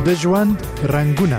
د ژوند رنگونه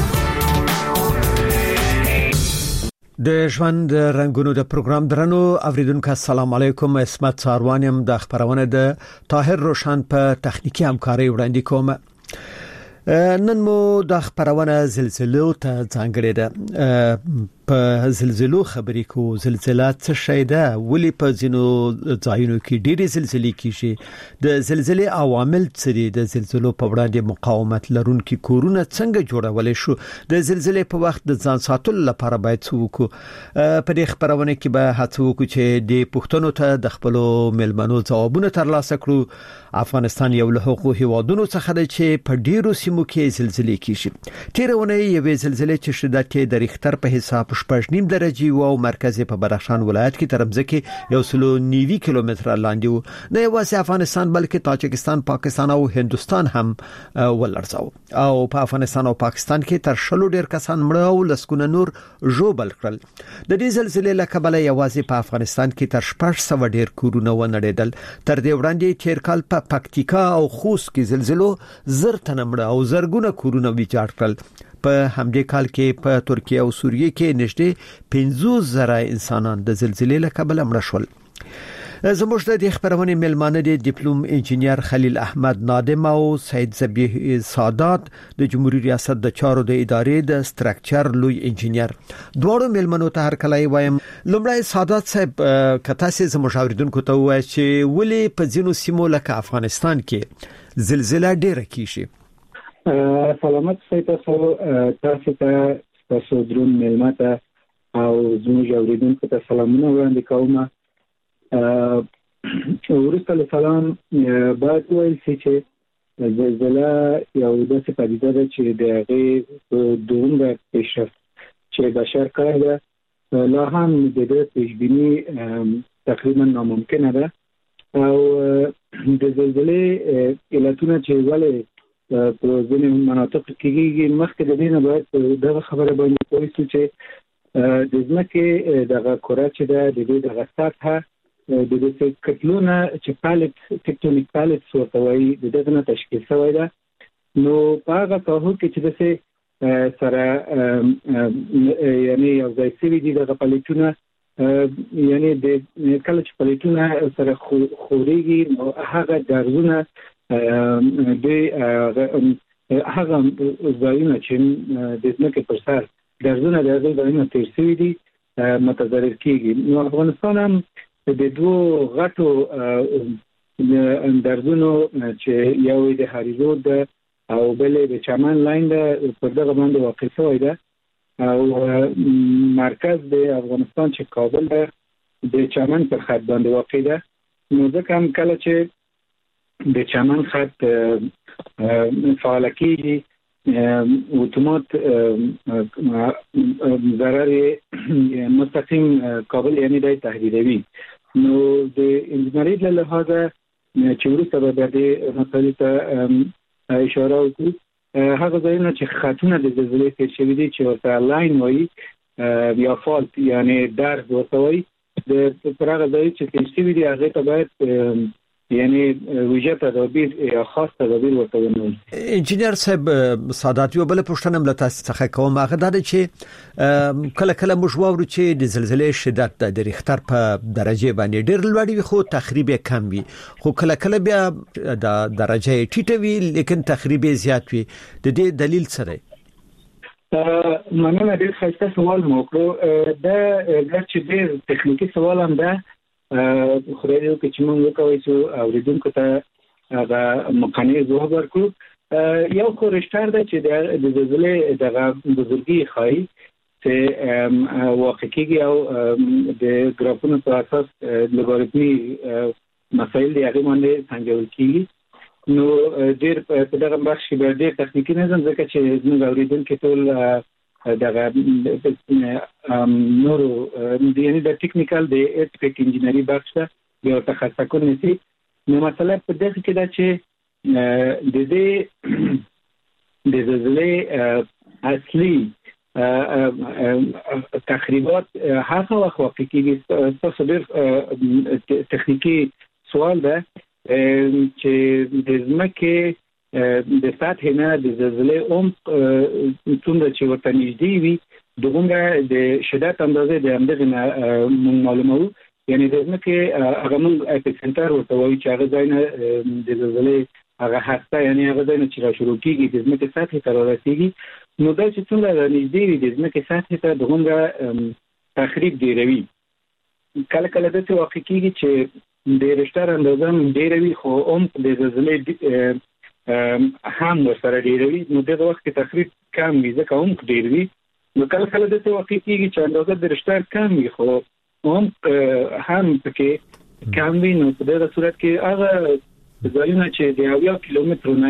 د ژوند رنگونو د پروګرام درنو اوریدونکو السلام علیکم. اسمت ساروانیم د خبرونه د طاهر روشن په تخنیکی همکاري وړاندې کوم. نن مو د خبرونه زلزلو ته ځانګړې ده. په زلزلو خبرې کو زلزلات څه شي ده، ولې په ځینو ځایونو کې ډېرې زلزلې کیږي، د زلزلې عوامل څه دي، د زلزلو په وړاندې مقاومت لرونکي کورونه څنګه جوړولای شو، د زلزلې په وخت د ځان ساتلو لپاره باید څه وکړو. په دې خبرونه کې به هڅه وکړو چې د پښتنو ته د خپل ملمنو ځوابونه ترلاسه کړو. افغانستان یو له هغو هیوادونو څخه دی چې په ډیرو سیمو کې زلزلې کیږي. تیرونه یوې زلزلې چې شدت یې د ریختر په حساب 8.9 درجه او مرکز په بدخشان ولایت کې ترمځکه 190 کیلومتره لاندې و. نه یوازې افغانستان بلکې تاجکستان، پاکستان او هندوستان هم ولړزاو. او په افغانستان او پاکستان کې تر شلو ډیر کسان مړه او لسکونه نور ژوبل کړل. د دې زلزلې له کبله یوازې په افغانستان کې تر 600 ډیر کورونه ونړېدل. تر دې وړاندې تیر کال په پکتیکا او خوست کې زلزلو زر تنه مړه او زرګونه کورونه ویجاړ کړل. په همدې کال کې په ترکیه او سوریه کې نږدې 50,000 انسانان د زلزلې له کبله مړه شول. زموږ د خبرونه ملمانه دي ډیپلوم انجینیر خلیل احمد نادم او سید زبیح سادات د جمهوریت ریاست د چارو د ادارې د سټرکچر لوی انجینیر. دوړو ملمنو ته هر کله وایم. لومړی سادات صاحب کته سي زموږ اوریدونکو ته وایي چې ولې په ځینو سیمو لکه افغانستان کې زلزلہ ډیره کیږي. سلامت تاسو درون ملمته او زموږ اوریدونکو ته سلامونه وړاندې کوم. ورسته له سلام باید ویل شي چې زلزلہ یو داسې پدیده ده چې د هغې دومره پیشرفت چې بشر کړی ده لا هم د دې پیشبیني تقریبا ناممکنه ده. او د زلزلې علتونه چې ولې په ځینې مناطقو کې کېږي، مخکې د دې نه باید دغه خبره باندې پوه شو چې د ځمکې دغه کره چې ده د دې دغه سطحه د دې کتلونه چې پالت ټیکټونیک پالت ورته وایي د دغه نه تشکیل شوی ده. نو په هغه ساحو کې چې داسې سره یعنې یو ځای شوي دي دغه پلیټونه، یعنې د کله چې پلیټونه سره خورېږي نو هغه درزونه د هغه ځایونه چې د ځمکې پر سر درزونه د هغه ځایونه تیر شوي دي متضرر کېږي. نو افغانستان هم د دوه غټو درزونو چې یو د هریرود او بل د چمن لاین ده پر دغه باندې واقع شوی ده. او مرکز د افغانستان چې کابل ده د چمن پر خط باندې واقع ده. نو ځکه هم کله چې د چمن خط فعال کېږي اتومات ضرر مستقیم کابل یعنی دای تهدیدوي. نو د انجنیری له لحاظه چې وروسته به د مسایلو ته اشاره وکړو، هغه ځایونه چې خطونه د زلزلې تیر شوي دي چې ورته لاین وایي یا فالت یعنی درز ورته وایي، پر هغه ځای چې تیر شوي دي هغې ته باید یعنی ویژه تدابیر یا خاص تدابیر ورته ونیول. انجینیر صاحب سادات یو بل پوښتنه مله تاسو څخه کوم، هغه دا چې کله کله موږ واورو چې د زلزلې شدت د ریختر په درجه باندې ډېر لوړ وي خو تخریب کم وي، خو کله کله بیا د درجه ټیټه وي لیکن تخریب زیات وي. د دې دلیل څه دی؟ مننه، ډېر ښایسته سوال مو وکړو. دا ګرچې ډېر تخنیکي سوال هم ده، خدای دې وکړي چې موږ وکولی شو اوریدونکو ته هغه مقنع ځواب ورکړو. یو خو رشتر ده چې د زلزلې دغه بزرګي ښایي چې واقع کېږي او د ګرافونو په اساس لوګاریتمي مسایل د هغې باندې سنجول کېږي. نو ډېر په دغه بخش کې به ډېر تخنیکي نه ځم ځکه چې زموږ اوریدونکي ټول دغه نورو یعنی د ټیکنیکل د ارتفیک انجینری بخش ته یو تخصص نشي. نو مسله په دغه کې ده چې د دې د زلزلې اصلي تخریبات هغه وخت واقع کېږي. تاسو ډېر تخنیکي سوال ده چې د ځمکې د سطح نه د زلزلې عمق څومره چې ورته نږدې وي دغه د شدت اندازه د همدغه معلومو یعنی د ځمکې هغه موږ اپیسنټر ورته وایي چې هغه ځای نه د زلزلې هغه هسته یعنی هغه ځای نه چې را شروع کیږي د ځمکې سطح ته رارسیږي نو دا چې څومره نږدې وي د ځمکې سطح ته دغه تخریب ډیروي کله کله د څه واقع کیږي چې د رشتار اندازه ډیروي خو عمق د زلزلې هم ورسره ډیروي نو دغه وخت کې تخریب کم وي ځکه عمق ډیروي نو کله کله د څه واقع کیږي چې اندازه د رشتار کم وي خو عمق هم پکې کم وي نو په دغه صورت کې هغه ځایونه چې د 80 کیلومتر نه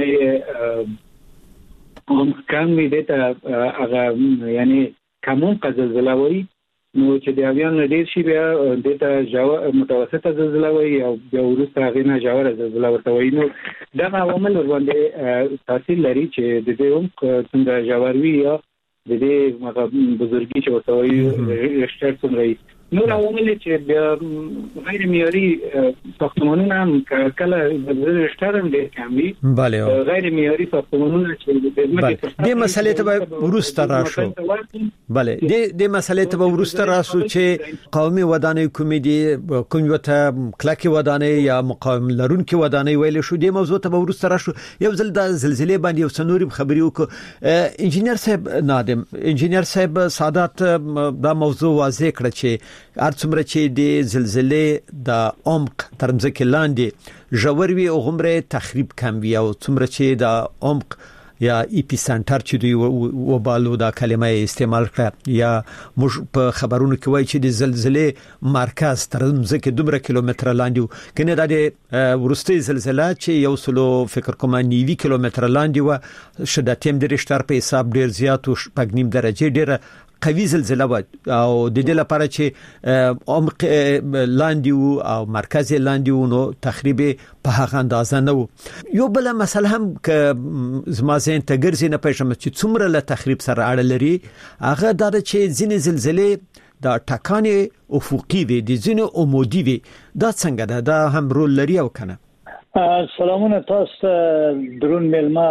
عمق کم وي دته هغه یعنی کمون زلزله وي نو چې د اویان ډیر شي بیا دته متوسطه زلزله وي او بیا وروسته غینه جوړه زلزله ورته وي نو دا عوامل ورباندې تاثیر لري چې د دې عمق څنګه جوړ وي یا د دې بزرګي چې ورته وي رشتر څنګه نو عوامل چې غیر معیاري ساختمانونه هم کله د رشتر هم ډیر کم وي غیر معیاري ساختمانونه چې د مسلې ته ورسته راشو bale د مسلې ته ورسته راشو چې قومي ودانۍ کومې دي کوم وته کلکي ودانۍ یا مقاوم لرونکي ودانۍ ویل شو د موضوع ته ورسته راشو یو ځل د زلزلې باندې یو سنوري خبري وکړو انجینر صاحب نادم انجینر صاحب سادات دا موضوع واضح کړ چې ارڅومره چې د زلزلې د عمق ترمځکه لاندې ژور وي او غمره تخریب کم وي او څومره چې د عمق یا ایپی سنټر چې دوی وبالو دا کلمه استعمال کړه یا موږ په خبرونو کې وایي چې د زلزلې مرکز ترمځکه 2 کیلومتر لاندې کنه د ورستي زلزلہ چې یو سلو فکر کوم 9 کیلومتر لاندې و شدت هم د رشتر په حساب ډیر زیات او 5.5 درجه ډیره قوي زلزلہ و او د دې لپاره چې عمق لاندې او مرکز لاندې نو تخریب په هغه اندازه نه یو بل مسله هم ک زما زین ته ګرځي نه پېښم چې څومره له تخریب سره اړه لري هغه د چې ځینې زلزلې د ټکانې افقي وي د ځینې عمودي وي دا څنګه ده دا هم رول لري او کنه سلامونه تاسو درون ملما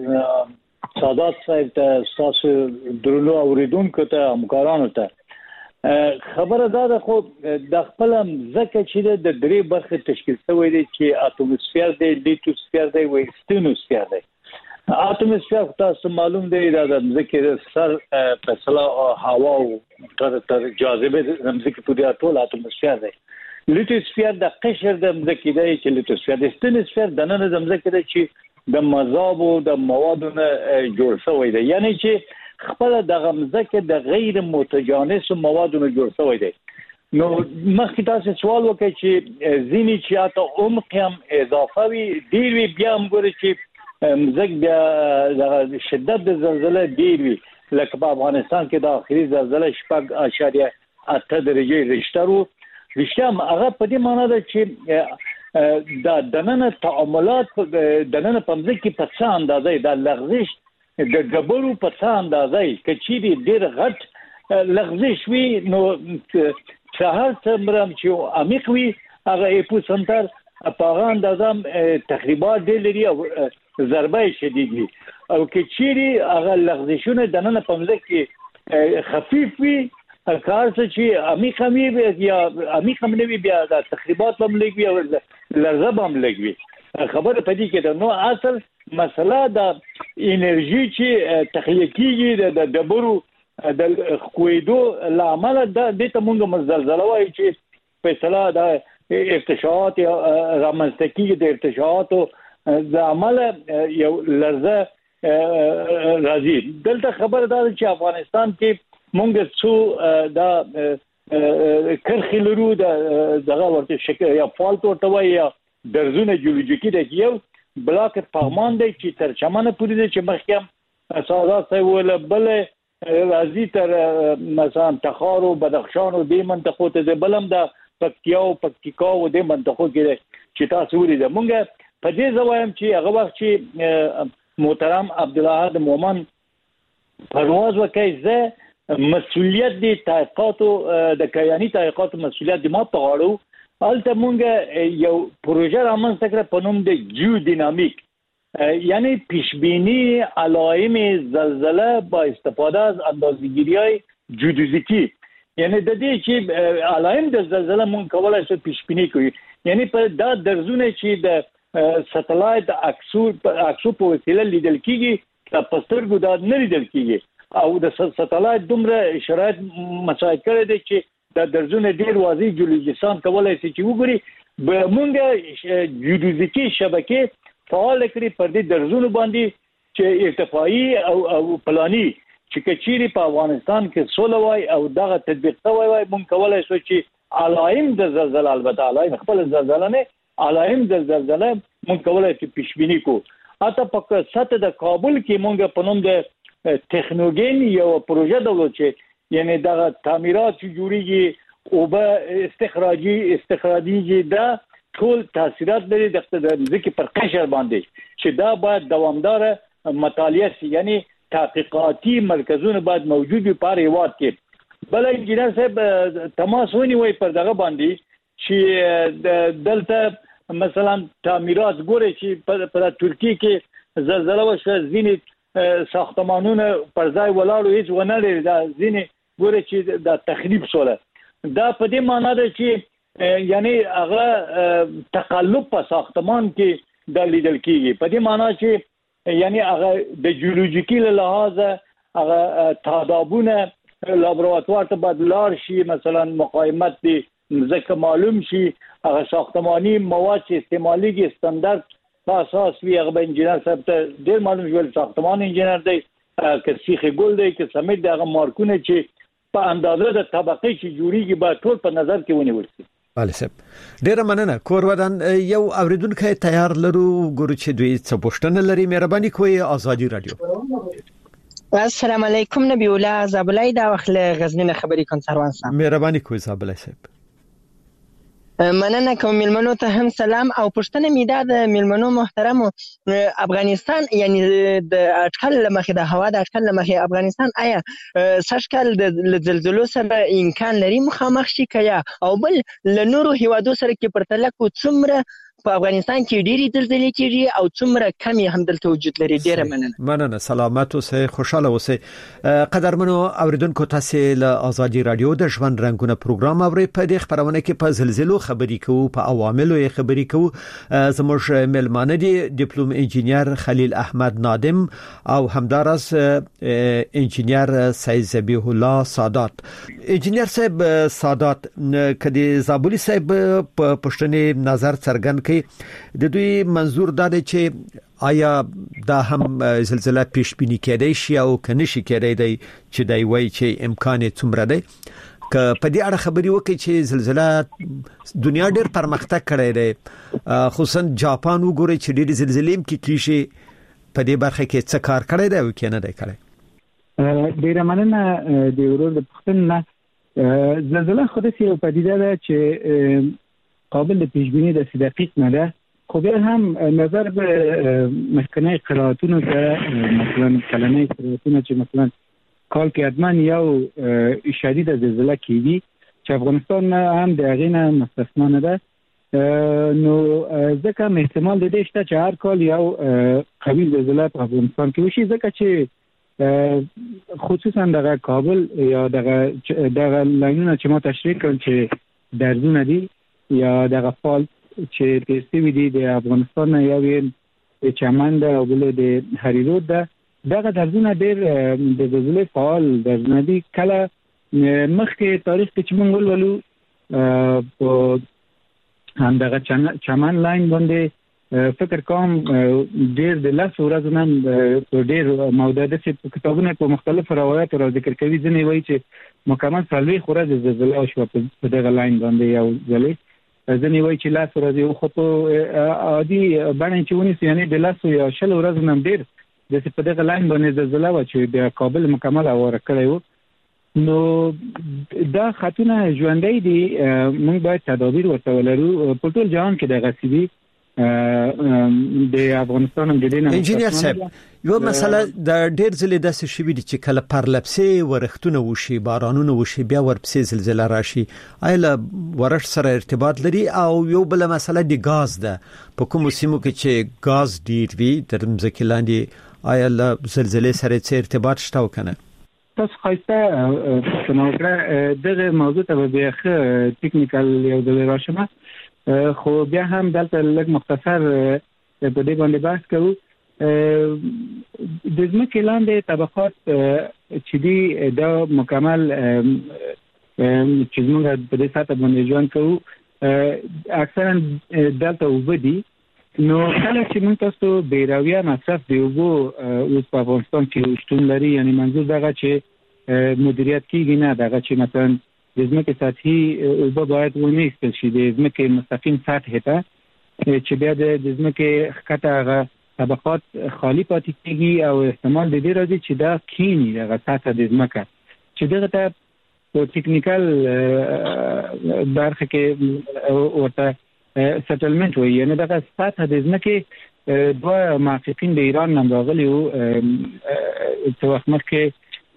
سادات صاحب ته تاسو درنو اوریدونکو ته همکارانو ته خبره دا خو د خپل ځکه چې د درې برخه تشکیل شوی دی چې اتموسفیر دی لیټوسفیر دی او ستونوسفیر دی اتموسفیر تاسو معلوم دی دا د ځکه سر فاصله هوا او تر جاذبه زمزکه په دې ټول اتموسفیر دی لیټوسفیر د قشر د ځکه دی چې لیټوسفیر د ستونوسفیر د نن زمزکه دی چې د مذاب او د موادو نه جوړ شوی دی یعنی چې خپل د غمزکه د غیر متجانس موادو نه جوړ شوی دی نو مخکې تاسو سوال وکړئ چې ځینی چې اته عمق هم اضافه وي ډیر وی بیا موږ چې مزګ بیا د شدت د زلزلې ډیر وی لکه په افغانستان کې د اخري زلزلې 8.8 درجه رشتر رښتیا هغه په دې معنی ده چې دا دننه تعاملات دننه په ځکه په څه اندازې د لغزش د ډبرو په څه اندازې کچې ډېر غټ لغزش وي نو څهر څمرم چې عمیق وي هغه اپو سنټر په هغه اندازه تخریبات ډېر لري او ضربه شدید وي او کچې هغه لغزشونه دننه په ځکه خفیف وي کار څه چې عمیق وي یا عمیق نه وي بیا د تخریبات هم لګوي او لرزه هم لګوي خبره پدې کې ده نو اصل مسله د انرژي چې تخلیق کیږي د ډبرو د خویدو لامل د دې ته موږ مزلزله وایي چې فیصله د ارتشاعات رامنځته کیږي د ارتشاعاتو د عمل یو لرزه راځي دلته خبره ده چې افغانستان کې مونږ څو دا کرخي لرو دغه ورته شکل یا فالټ ورته وایي یا درزونه جیولوژیکي دی یو بلاک پغمان دی چې تر چمنه پورې دی چې مخکې سادات صاحب ول بل راځي تر مثلا تخار او بدخشان او د منطقو ته بلم د پکتیا او پکتیکا او د منطقو کې چې تاسو ولید مونږ په دې ځوایم چې هغه وخت چې محترم عبدالله مومن پرواز وکړي زه مسؤلیت دی تحقیقاتو د کیانی تحقیقاتو مسؤلیت دی ما په غاړو البته مونږ یو پروژه رامنځته کړ په نوم د جیو ډینامیک یعنی پیشبینی علائم زلزله با استفاده از اندازه‌گیری‌های جیودزیکی، یعنی د دې چې علائم د زلزله مونږ کولای شو پیشبینی کوي. یعنی په دا درزونه چې د سټلایټ عکسو په وسیله لیدل کیږي په سترګو دا نه لیدل کیږي او د سټلایټ دومره شرایط مساعد کړی دی چې دا درزونه ډیر واضح جیولوژیستان کولای شي چې وګوري مونږ جیودزیکی شبکه فعال کړی پر دې درزونه باندې چې ارتفاعي او پلاني چې کچيري په افغانستان کې سوله وای او دغه تطبیق شوی وای مونږ کولای شو چې علائم د زلزلې البته علائم خپل زلزلې نه علائم د زلزلې مونږ کولای شو پیشبینی کو. اته په سطح د کابل کې مونږ په نوم د تکنوګین یو پروژه درلود چې یعنی دغه تعمیرات چې جوړیږي او به استخراجي دا ټول تاثیرات لري د ځکه پر قشر باندې چې دا باید دوامدار مطالعه شي، یعنی تحقیقاتي مرکزونه باید موجود وي په هیواد کې. بل انجینر صاحب تماس ونیوي پر دغه باندې چې دلته مثلا تعمیرات ګوري چې په ترکیه کې زلزلہ وشوه، ځینې ساختمانونه پر ځای ولاړو هیڅ ونه لري، دا ځینې ګوري چې دا تخریب شوله. دا په دې معنی ده چې یعنی هغه تقلب په ساختمان کې د لیدل کیږي، په دې معنی چې یعنی هغه د جیولوژیکي لحاظ هغه تادابونه لابراتوار ته بدلار شي، مثلا مقاومت دي ځکه معلوم شي، هغه ساختماني مواد چې استعماليږي استاندارد په اساس وی. هغه انجینر صاحب ته ډیر معلوم شول، ساختمان انجینر دی که سیخ ګل دی که سمټ دی، هغه مارکونه چې په اندازه د طبقه چې جوړیږي به ټول په نظر کې ونیول شي. بله صاحب ډیره مننه. کور ودان یو اوریدونکو تیار لرو ګورو چې دوی څه پوښتنه لري. مهرباني کوئ آزادی رادیو. السلام علیکم نبی الله زابلای دا وخت له غزنین خبري کوم سروان صاحب. مهرباني کوئ زابلای صاحب. مننه کوم ملمنو ته هم سلام او پښتنه میدا د ملمنو محترم افغانستان یعنی د اټکل لمخې د هوا د اټکل لمخې افغانستان آیا سشکل د زلزلو سره امکان لري مخامخ شي کیا او بل له نورو هیوادو سره کې پرتله کو څومره په افغانستان کې ډېری زلزلې کېږي او څومره کمی هم دلته وجود لري. ډیره مننه. سلامت اوسئ، خوشاله اوسئ. قدرمنو اوریدونکو تاسو له آزادی رادیو د ژوند رنگونه پروګرام اورئ. په دې خبرونه کې په زلزلو خبرې کوو، په عواملو یې خبرې کوو. زموږ ملمانه دي ډیپلوم انجینیر خلیل احمد نادم او همدارس انجینیر سید ذبیح الله سادات. انجینیر صاحب سادات کدي زابلی صاحب په پښتني نظر څرګند د دوی منظور دا دی چې آیا دا هم زلزلہ پیش بینی کېدای شي او کنه شي کېدای دی چې دای وای چې امکان څومره دی که په دې اړه خبري وکړي چې زلزلہ دنیا ډېر پرمختګ کړی دی، خصوصا جاپان وګوري چې ډېر زلزلې هم کیږي، په دې برخه کې څه کار کړی دی او کنه دی کړی. ډېر مننه د ورور د پښتنه. زلزلہ خو دې یو پدیده ده چې قابل پیشبینی د دقیق نه ده، خو بیا هم نظر به مخکنی قرائتونو ته مثلا کلمه قرائتونو چې مثلا کال کې ادمان یو شدید زلزله کیږي چې افغانستان هم د هغې نه مستثنا نه ده، نو ځکه احتمال د دې شته چې هر کال یو قوي زلزله په افغانستان کې وشي، ځکه چې خصوصا دغه کابل یا دغه لاینونه چې ما تشریح کړل چې درزونه دي یا دغه فال چې تیستی دي د افغانستان نه یو د چمن ده او بل د هریرود ده، دغه درزونه ډېر د زلزلې فعال درزونه دي. کله مخکې تاریخ کې چې موږ ولولو په همدغه چمن لاین باندې فکر کوم ډېر د لاس ورځ نن ډېر موده چې کتابونه په مختلفو روایتو را ذکر کوي، ځینې وایي چې مکمل څلوېښت ورځې زلزله وشوه په دغه لاین باندې یو ځلې، ځینې وایي چې لاس ورځې خو په عادي بڼه چې ونیسو یعنې د لاسو یا شل ورځو نه ډېر داسې په دغه لاین باندې زلزله وه چې د کابل مکمل اواره کړی و. نو دا خطونه ژوندی دي، موږ باید تدابیر ورته ولرو. په ټول جهان کې دغسې دي، د افغانستان هم د دې نه انجینیر صاحب یو مسله د ډیر ځلې داسې شوې دي چې کله پرلپسې ورختونه وشي بارانونه وشي بیا ورپسې زلزلہ راشي آیا ورش سره ارتباط لري او یو بل مسله د غاز ده په کوم سیمو کې چې غاز ډیر وي تر ځمکې لاندې آیا له زلزلې سره څه ارتباط شته وکنه تاسو خاصه څنګه دغه موضوع ته به ټیکنیکل یو د راشمه خو بیا هم دلته لږ مختصر په دې باندې بحث کوو د ځمکې لاندې طبقات چې دي دا مکمل چې موږ په دې ساته باندې ژوند کوو اکثرا دلته وبدي نو کله چې موږ تاسو بیراویه مصرف دی وګو اوس په افغانستان کې شتون لري یعنی منظور دغه چې مدیریت کیږي نه دغه چې مثلا د ځمکې سطحي اوبه باید ونه ایستل شي د ځمکې مستقیم سطح ته چې بیا د ځمکې ښکته هغه طبقات خالی پاتې کیږي او احتمال د دې راځي چې دا کینی دغه سطح د ځمکه چې دغه ته په ټیکنیکل برخه کې ورته سټلمنت وایي یعنی دغه سطح د ځمکې دوه محققین د ایران نه راغلي وو څه وخت مخکې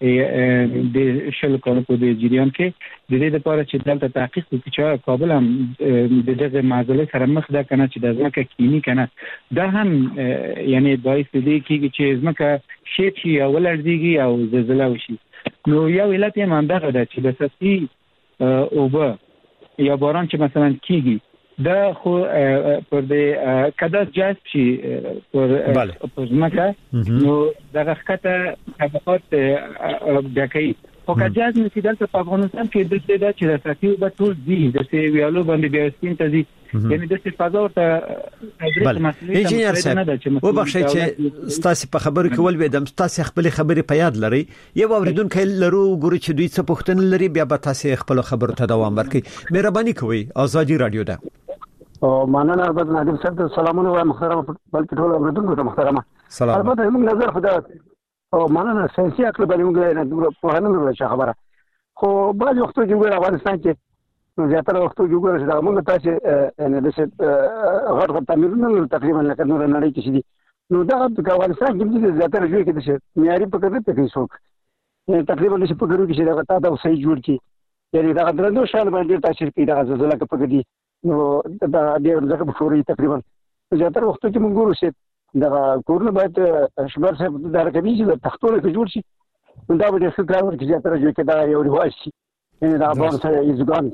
د شل کال په د جریان کې د دې لپاره چې دلته تحقیق وکړي چې کابل هم د دغه معضله سره مخ ده کنه چې د ځمکه کینی کنه دا هم یعنی باعث دی چې ځمکه شیب شي او ولړزيږي او زلزلہ وشي نو یو علت یې مندغه ده چې د سطحي اوبه یا باران چې مثلا کیږي دا خو پر د کدا جذب شي پر ځمکه نو دغه ښکته طبقات بیا کوي خو که جذب نشي دلته په افغانستان کې د څه دا چې د سطحي اوبه ټول دي د څه ویالو باندې بیا سپین ته دي یعنی د څه فضا ورته تدریس مسئله انجینیر صاحب وبخښئ چې ستاسو په خبرو کې ولویدم تاسو خپل خبرې په یاد لري یو اوریدونکو لرو ګوري چې دوی څه پوښتنه لري بیا به تاسو خپل خبرو ته دوام ورکړئ مهرباني کوئ ازادي رادیو ده او مننه البته نادر صاحب سلامونه وایم محترم بلکې ټول اوریدونکو ته محترمه البته موږ نظر خدا او مننه سیاسي عقل باندې موږ په هنه نه خبره خو بعض وختو کې ګور افغانستان کې زیاتره وختو کې ګور چې موږ تاسو نه د څه غټ تعمیرونه تقریبا لکه نور نړۍ کې شي نو دا په افغانستان کې زیاتره جوړ کې د معیاري په کړه په هیڅ تقریبا نشي په ګورو کې چې دا تا صحیح جوړ کې یعنی دا درنو شان باندې تاثیر کوي دا زلزلہ کې پکې دي نو دا ډېر ځکه په شوري تقریبا زیاتره وخت کې موږ ګورو چې دا کورونه باید شمار صاحب د حرکتي چې د تختونو کې جوړ شي دا به د څه کار چې زیاتره جوړ کې دا یو رواج شي یعنی دا باندې سره ایزګان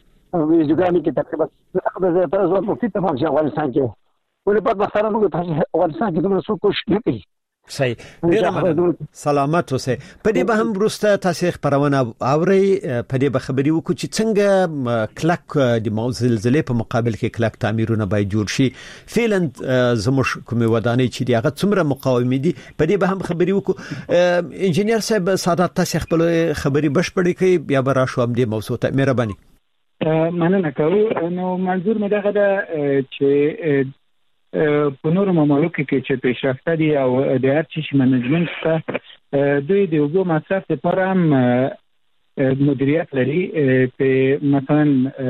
کې تقریبا دا زیاتره زو په فیته باندې افغانستان کې ولې په مثلا موږ تاسو افغانستان کې دومره څه کوشش نه کوي صحیح ډیر سلامت اوسه په دې به هم وروسته تاسو خبرونه اوري په دې به خبري وکړو چې څنګه کلک د زلزلې په مقابل کې کلک تعمیرونه باید جوړ شي فعلا زموږ کومه ودانۍ چې هغه څومره مقاومه دي په دې به هم خبري وکړو انجینیر صاحب سعادت تاسو خپل خبري بشپړی کوي بیا به راشو هم دې موضوع ته مهرباني مننه کوم نو منظور مې دغه ده چې په نورو ممالکو کې چې پیشرفته دي او د هر چیز منیجمنت ته دوی د اوبو مصرف لپاره هم مدیریت لري په مثلا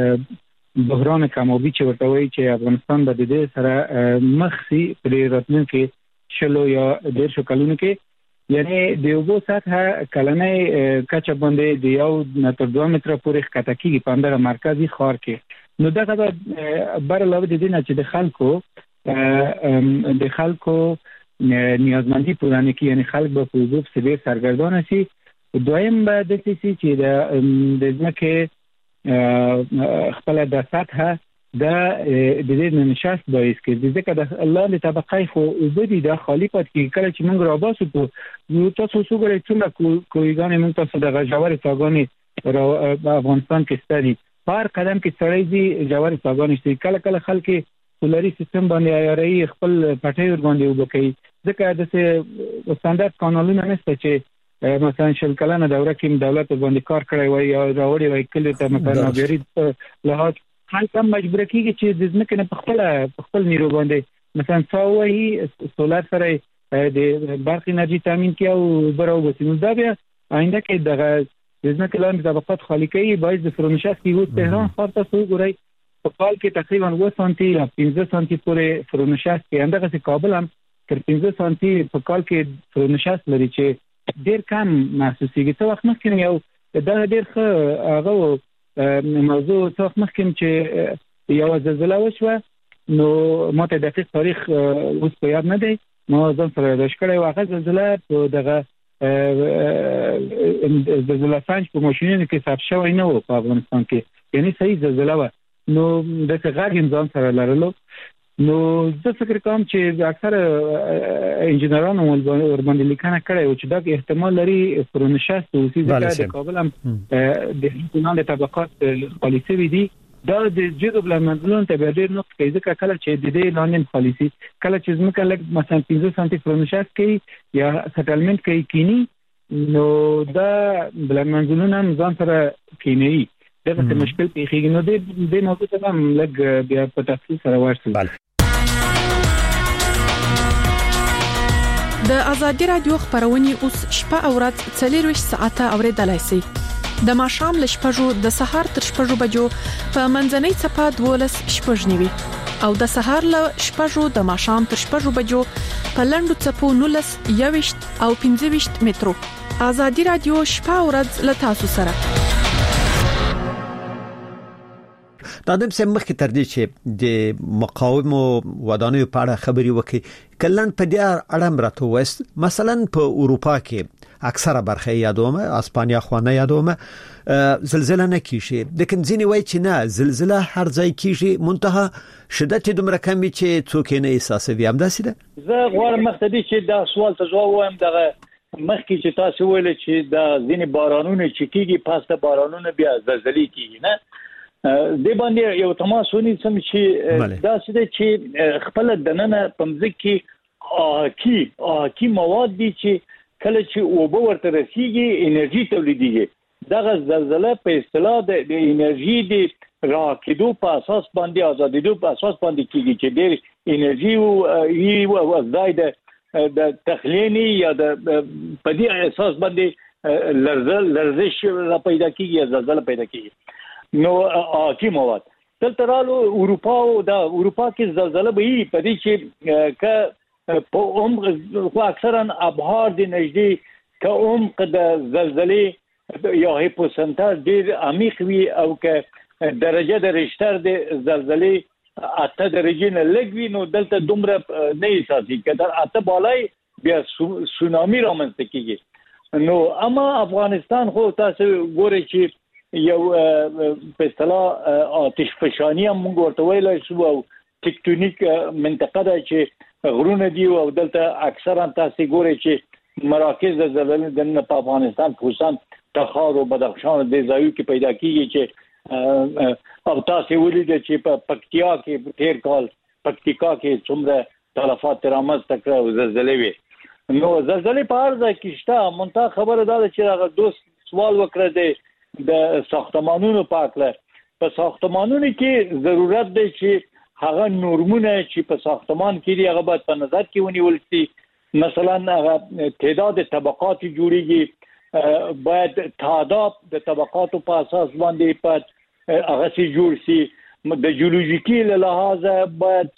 بحران کمابی چې ورته وایي چې افغانستان به د دې سره مخ سي په راتلونکي شلو یا 1.5 کلونو کې یعنی د اوبو سطح کلنۍ کچه باندې د 1 تر 2 متره پورې ښکته کیږي په اندر مرکزی ښار کې نو دغه بر علاوه د دې نه چې د خلکو نیازمندی پوره کی یعنی خلک به په اوبو ډیر سرګردان شي دویم به د سیسي چې د ځمکې خپل د سطح د دې نشاست باعث کې د ځکه د الله له طبقه خو وبدي د خالی پات کې کله چې موږ را باسو په یو تاسو وګورئ څنګه کویګان موږ تاسو د غجاوري تاګانی په افغانستان کې ستاري پر قدم کې سړی دي جواري تاګانی شي کله کله خلک سولري سیستم باندې عیاري خپل پټي ور باندې وبکي ځکه د څه ستاندرد قانونونه نشته چې مثلا شل کلنه دوره کې دولت باندې کار کړی وای یا راوړی وای کله ته مثلا بیري له خلک هم مجبور کیږي چې د ځمکې نه خپل نیرو باندې مثلا څاوي سولر سره د برق انرژي تامین کوي او برو بسنو دا بیا آینده کې د ځمکې لاندې طبقات خالی کوي باعث د فرونشات کې و تهران ښار ته وګورئ په کال کې تقریبا 2 سانتي یا 15 سانتي پورې فرونشست کې اندغه کابل هم تر 15 سانتي په کال کې فرونشست لري چې ډیر کم محسوسيږي. څو وخت مخکې یو دا ډیر ښه هغه موضوع څو وخت مخکې چې یو زلزلہ وشوه نو ماته دقیق تاریخ اوس په یاد نه دی، ما ځان سره یاداش کړی واقع زلزلہ په دغه زلزلہ سنج په ماشینونو کې ثبت شوی نه و په افغانستان کې، یعنی صحیح زلزلہ و. نو د څنګه ځان سره لرلو نو زه فکر کوم چې اکثر انجنیرانو ورباندې لیکنه کړې او چې دا احتمال لري فرونشست او سیزه د کابل هم د هیڅ طبقات پالیسي وي دا د جدو بلمنځلون ته به ډیر نقص کوي ځکه کله چې د دې لاندې پالیسي کله چې زموږ لګ مثلا 15 سانتي فرونشست کوي یا سټلمنت کوي کینی نو دا بلمنځلون هم ځان سره کینی دغه څه مشکل پیښیږي. نو د موضوع ته هم لګ بیا په تفصیل سره ورسېږو. د ازادي رادیو خبرونه اوس شپه او ورځ 24 ساعته اوریدلای شئ. د ماښام ل شپږو د سهار تر شپږو بجو په منځنۍ صفه 12 شپږنیوي او د سهار ل شپږو د ماښام تر شپږو بجو په لندو صفو 19 21 او 25 مترو. ازادي رادیو شپه او ورځ ل تاسو سره. دا د سمخ کې تر دې چې د مقاومو ودانیو په اړه خبري وکړي کلن په دې اړه راته وست مثلا په اروپا کې اکثره برخه یادومه اسپانیا خوانه یادومه زلزلہ نه کیږي لیکن ځینی وایي چې نه زلزلہ هر ځای کیږي منتها شدت دومره کمی چې څوک نه احساسوي. هم داسې ده. زه غواړم مخکې چې دا سوال ته جواب وایم. دغه مخکې چې تاسو ویل چې دا ځینی بارانونه چې کیږي پاسته بارانونه بیا زلزلې کیږي نه د باندې یو تماس ونی سم چې دا څه چې خپل دننه پمځ کې کی مواد دي چې کله چې او به ورته رسیږي انرژي تولیديږي. دغه زلزلہ په اصطلاح د انرژي د راکېدو په اساس باندې آزادېدو په اساس باندې کیږي چې ډېر انرژي او زائد د تخلینی یا د په دې اساس باندې لرزش را پیدا کیږي یا زلزلہ پیدا کیږي. نو کی مواد تلترالو اروپا او د اروپا کې زلزلہ به په دې چې ک په عمق اکثرا ابهار د نږدې ک عمق د زلزلې یا هیپوسنتر ډیر عمیق وي او ک درجه د ريشتر د زلزلې اته درجه نه لګوي نو دلته دومره نه احساسي کړه اته بالای بیا سونامي رامنځته کیږي. نو اما افغانستان خو تاسو ګورئ چې یو په اصطلاح آتش فشانی هم موږ ورته ویلای شو او ټیکټونیک منطقه ده چې غرونه دي او دلته اکثرا تاسو ګورئ چې مراکز د زلزلې د په افغانستان خصوصا تخار او بدخشان د ځایو کې پیدا کیږي چې او تاسو ولیدئ چې په پکتیا کې تیر کال پکتیکا کې څومره تلفات رامز تکړه او زلزلې وي. نو زلزلې په هر ځای کې شته. منتها خبره ده چې هغه دوست سوال وکړه دی د ساختمانونو په اړه. په ساختمانونو کې ضرورت دی چې هغه نورمونه چې په ساختمان کې دی هغه باید په نظر کې ونیول شي. مثلا هغه تعداد طبقات جوړیږي باید تعداد د طبقاتو په اساس باندې په هغه سي جوړ شي. د جیولوژیکي لحاظه باید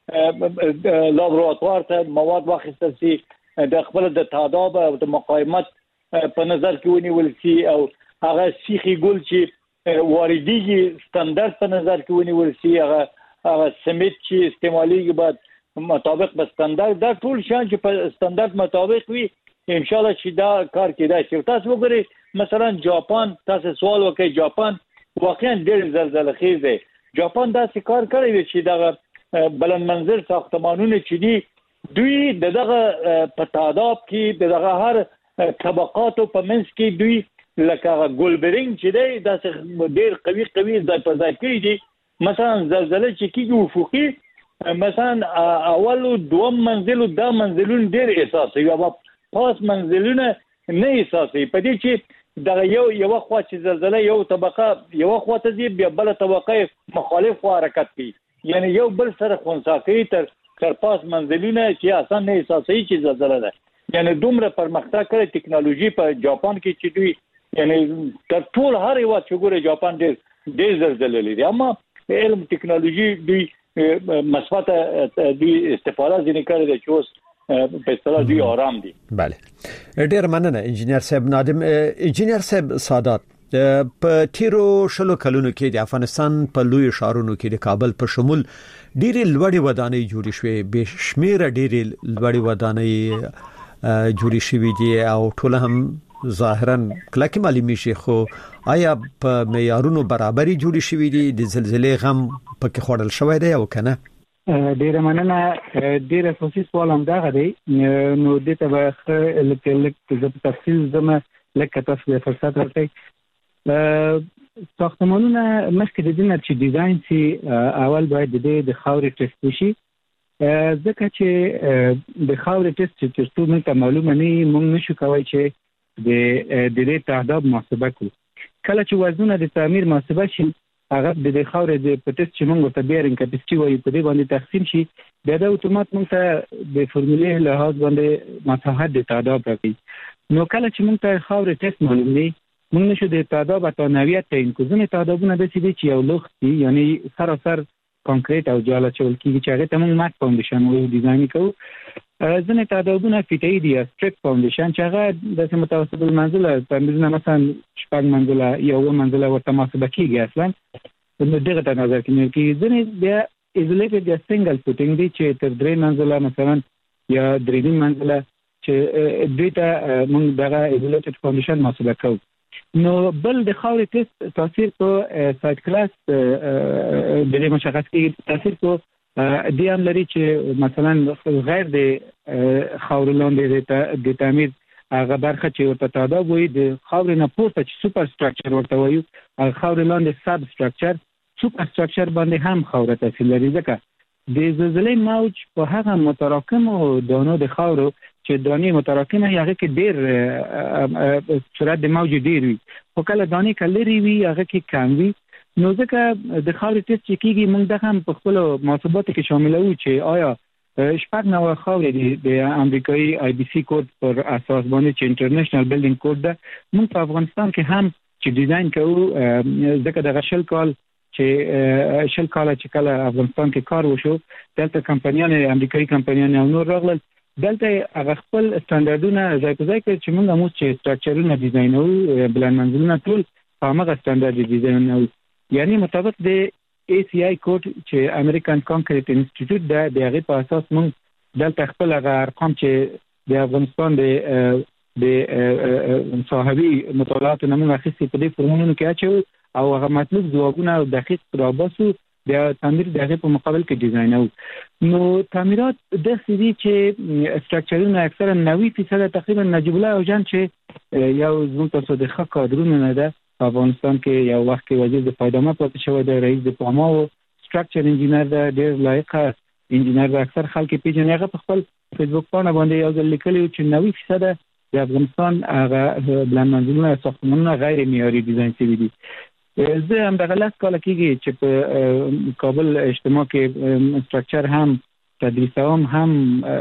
چې لابراتوار ته مواد واخیستل شي د خپل د تعداد او د مقاومت په نظر کې ونیول شي او هغه سیخي ګل چې واردېږي ستاندرد په نظر کې ونیول شي. هغه سمیت چې استعماليږي باید مطابق به ستاندرد دا ټول شان چې په ستاندرد مطابق وي ان شاء الله چې دا کار کېدای شي. تاسو وګورئ مثلا جاپان تاسو سوال وکړئ جاپان واقعا ډېر زلزلہ خیز دی. جاپان دا څه کار کړی دی چې دغه بلند منزل ساختمانونه چې دي دوی دغه په تعداد کې دغه هر طبقاتو په منځ کې دوی لکه ګولبرینګ چې دی دا ډېر قوي ځای په ځای کې دي. مثلا زلزلہ چې کیږي افقي مثلا اول دوم منزل او دا منزلون ډېر احساسي او پاس منزلونه نه احساسي. په دې چې دا یو خوا چې زلزلہ یو طبقه یو خوا ته دی بیا بل طبقه مخالف خوا حرکت کوي یعنی یو بل سره خنثی کوي تر پاس منزلونه چې اسان نه احساسي چې زلزلہ ده. یعنی دومره پرمختګ کړی ټکنالوژي په جاپان کې چې دوی یعنی تر ټول هر یو چې ګوره جاپان ډېر زلزلې لري. اما علم ټکنالوژي دی مثبت دی استفاده ځینې کړي د چوس په اصطلاح دی آرام دي. بله ډیر مننه انجینر صاحب نادم. انجینر صاحب سادات په تیرو شلو کلونو کې د افغانستان په لوی ښارونو کې د کابل په شمول ډېرې لوړې ودانۍ جوړې شوې، به شمېره ډېرې لوړې ودانۍ جوړې شوې دي او ټول هم ظاهرا کلکه معلومي شي، خو آیا په معیارونو برابرۍ جوړې شوې دي؟ د زلزلې غم پکې خوړل شوی دی او کنه؟ ډیر مننه. ډیر اساسي سوال هم دا غدي نو د ته به لکه د تفصیل زما لکه تاسو د فرصت ورکړئ. ساختمانونه مخکې د دې نه چې ډیزاین سي اول باید د خاورې ټیسټ وشي، ځکه چې د خاورې ټیسټ چې څو موږ ته معلومه نه موږ نشو کولی چې د دې تعداد محاسبه کړو. کله چې وزنونه د تعمیر محاسبه شي هغه د خاورې د پټیسټ چې موږ ته بیرینګ کپاسټي وایي په دې باندې تقسیم شي، بیا د اتومات موږ ته د فورمولې له لحاظ باندې مساحت د تعداد راکړي. نو کله چې موږ ته خاورې ټیسټ معلوم نه موږ نشو د تعداد او نوعیت تعیین کوو. ځینې تعدادونه داسې دي چې یو لوخت دي، یعنی سراسر کانکریټ او جاله چول کیږي چې هغه ته موږ مات فاونډیشن وایو ډیزاین کوو. ځینې تعدادونه فیټي دي یا سټریټ فاونډیشن چې هغه د متوسط المنزله تعمیرونه مثلا 6 منزله یا 1 منزله ورته محاسبه کیږي اصلا نو دغه ته نظر کې نیول کیږي. ځینې بیا ایزولیټډ یا سنگل فوټینګ دي چې تر 3 منزله مثلا یا 3 منزله چې دوی ته موږ دغه ایزولیټډ فاونډیشن محاسبه کوو. نو بل د خاورې ټیسټ تاثیر په سایت کلاس د دې مشخص کې تاثیر په دې هم لري چې مثلا غیر د خاورې لاندې د تعمیر هغه برخه چې ورته تعداد وي د خاورې نه پورته چې سوپر سټراکچر ورته وایو، هغه خاورې لاندې سب سټراکچر سوپر سټراکچر باندې هم خاورې تاثیر لري، ځکه د زلزلې موج په هغه متراکمو دانو د خاورو چې دانې متراکمه هغه کې ډیر سرعت د موج ډیر وي، خو کله دانې کلري وي هغه کې کم وي. نو ځکه د خاورې ټیسټ چې کیږي موږ د هم په خپل محاسباتو کې شاملوو چې آیا شپږ نوع خاورې د امریکایي آی بي سي کوډ پر اساس باندې چې انټرنیشنل بلډینګ کوډ ده موږ په افغانستان کې هم چې ډیزاین کوو، ځکه د شل کال چې کله افغانستان کې کار وشو دلته کمپنیان امریکایي کمپنیان او نور راغلل، دلته هغه خپل سټانډرډونه ځای په ځای کړ چې موږ هم چې سټراکچرونه ډیزاینو بلند منزلونه ټول په هغه سټانډرډ ډیزاینو، یعنی مطابق د ای سی آی کوډ چې امریکن کانکریټ انسټیټیوټ ده د هغه په اساس موږ دلته خپل هغه ارقام چې د افغانستان د صاحبي مطالعات نه موږ اخیستي په دې فورمونو کې اچو او هغه مطلوب ځوابونه او دقیق راباسو د تعمیر دغه په مقابل کې ډیزاینو. نو تعمیرات د سړي چې سټراکچرونه اکثرا 90% تقریبا نجیب الله او جان چې یو زموږ تاسو د ښه کادرونه نه ده په افغانستان کې یو وخت کې وزیر د پایدامه پاتې شوی دی، رئیس د پاما او سټراکچر انجینر ده، ډیر لایق انجینر ده، اکثر خلک پیژني. هغه په خپل فیسبوک باندې باندې یو ځل لیکلی چې 90% د افغانستان هغه بلند منزلونه ساختمانونه غیر معیاري ډیزاین شوي دي. زه هم دغه لاس کال کېږي چې په کابل اجتماع کې سټراکچر هم تدریس هم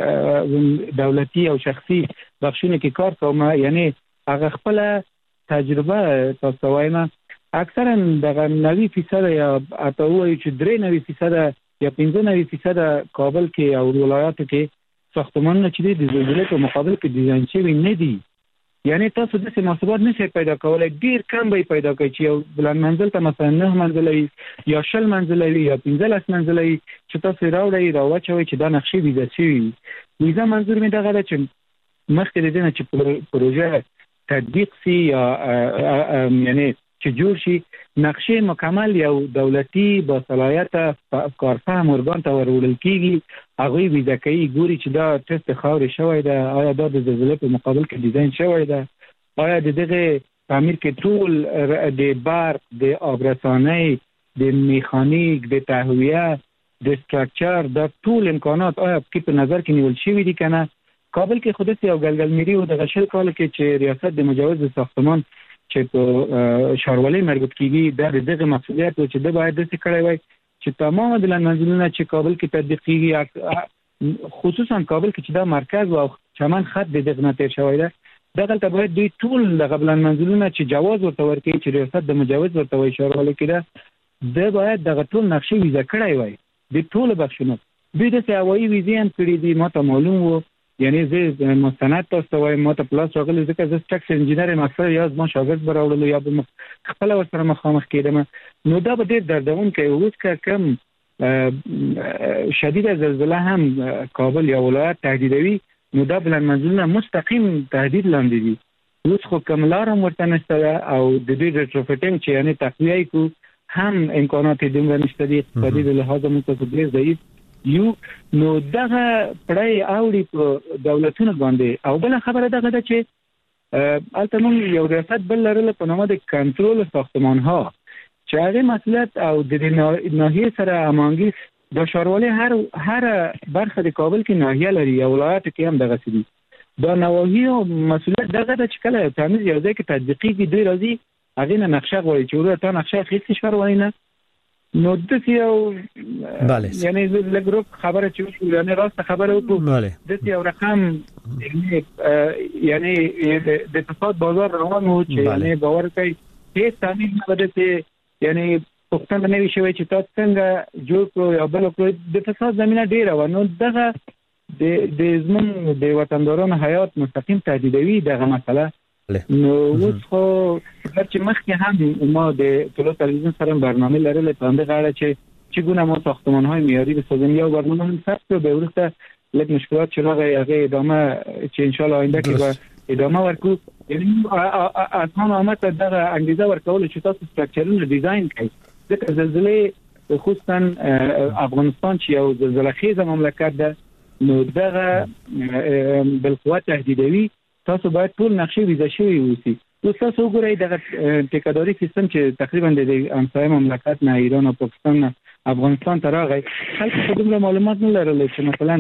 دولتي او شخصي بخشونه کې کار کوم، یعنی هغه خپل تجربه تاسو وایم اکثرا دغه 90% یا اته وایي چې 93% یا 95% کابل کې او ولایاتو کې ساختمانونه چې د زلزلې په مقابل کې ډیزاین شوي نه دي. یعنی تاسو د محاسبات نشئ پیدا کولای، ډیر کم به پیدا کوئ چې یو بلند منزل ته مثلا 9 منزله یا 10 منزله یا 15 منزله چې تاسو راوړئ چې دا نقشې ویزه شي. ویزه منظور می دغه چې مخکې د دې نه چې پروژه تطبیق سي یا یعنی چې جوړ شي نقشې مکمل یو دولتي با صلاحیت کارفهم ارګان ته ورول کیږي، هغه ویزه کوي ګوري چې دا ټیسټ خاورې شوی ده، آیا دا د زلزلې په مقابل کې ډیزاین شوی ده، آیا د دغه تعمیر کې ټول د برق د آبرسانۍ د میخانیک د تهویه د سټراکچر د ټول امکانات آیا په نظر کې نیول شوی دي کنه. کابل کې خودت یو ګلګل میری او د شل کال کې چې ریاست د مجوز ساختمان چې په ښاروالۍ مربوط کیږي دغه مسؤلیت چې د باید د کړی وای چې تمام د منزلونه چې کابل کې تطبیق کیږي، خصوصا کابل کې چې دا مرکز او چمن خط د دغه نتیجه شوی ده، دغه ته باید دوی ټول د قبل منزلونه چې جواز ورته ورکړي چې ریاست د مجوز ورته وای ښاروالۍ کې ده د باید د ټول نقشې ویزه کړای وای د ټول بخښنه به د هوایي ویزې هم کړې دي ماته معلوم وو یعنی زه مستند تاسو وایم ماته پلاس راغلی ځکه زه سټرکچر انجینر یم اکثر یا ما شاګرد براوړل یا به خپل سره مخامخ کېدم نو دا به ډېر دردونکی اوس که کم شدید زلزله هم کابل یا ولایت تهدیدوي نو دا بلند منزلونه مستقیم تهدید لاندې دي اوس خو کوم لار هم ورته نشته او د دې ریټروفیټینګ چې یعنی تقویه کو هم امکانات دومره نشته دي اقتصادي له لحاظه موږ ډېر ضعیف یو نو دغه پړای اوړي په دولتونو باندې او بل خبره دغه ده چې البته موږ یو ریاست بل لرل په نامه د کنټرول ساختمان‌ها چې هغه مسئولیت او د ناحیه سره امانګي د ښاروالۍ هر برخه د کابل کې ناحیه لري او ولایت کې هم دغه سدي دا نواحي او مسئولیت دغه د چکله تمیز یو ځای کې تطبیقي کې دوی راځي هغه نه نقشه غوړي چې ورته نقشه خېټ ښاروالۍ نه نو د یو یعنی لګرو خبره چې یعنی راست خبره وکړو د یو رقم یعنی د اقتصاد بازار روان وو چې یعنی باور کوي هیڅ تامین نه بده یعنی پښتون نه وی شوی چې تاسو څنګه جوړ کړو یا بل کړو د فساد زمينه ډیره و نو دغه د زمون د وطندارانو حیات مستقیم تهدیدوي دغه مسله نو اوس خو چې مخکې هم ما د ټولو تلویزیون سره برنامه لرله په اند غاړه چې ګونه ما ساختمان‌های معیاری بسازیم یا برنامه هم ثبت به ورسته لږ مشکلات چې هغه ادامه چې ان شاء الله آینده کې به ادامه ورکو یعنی اصلا آمد دغه انګیزه ورکول چې تاسو سټرکچرونه ډیزاین کړئ ځکه زلزلې خصوصا افغانستان چې یو زلزله خیز مملکت ده نو دغه بالقوه تهدیدوي تاسو باید ټول نقشې ویزه شوی اوسئ نو تاسو وګورئ دغه ټیکاداري سیستم چې تقریبا د همسایه مملکت نه ایران او پاکستان نه افغانستان ته راغی خلک په دومره معلومات نه لرل چې مثلا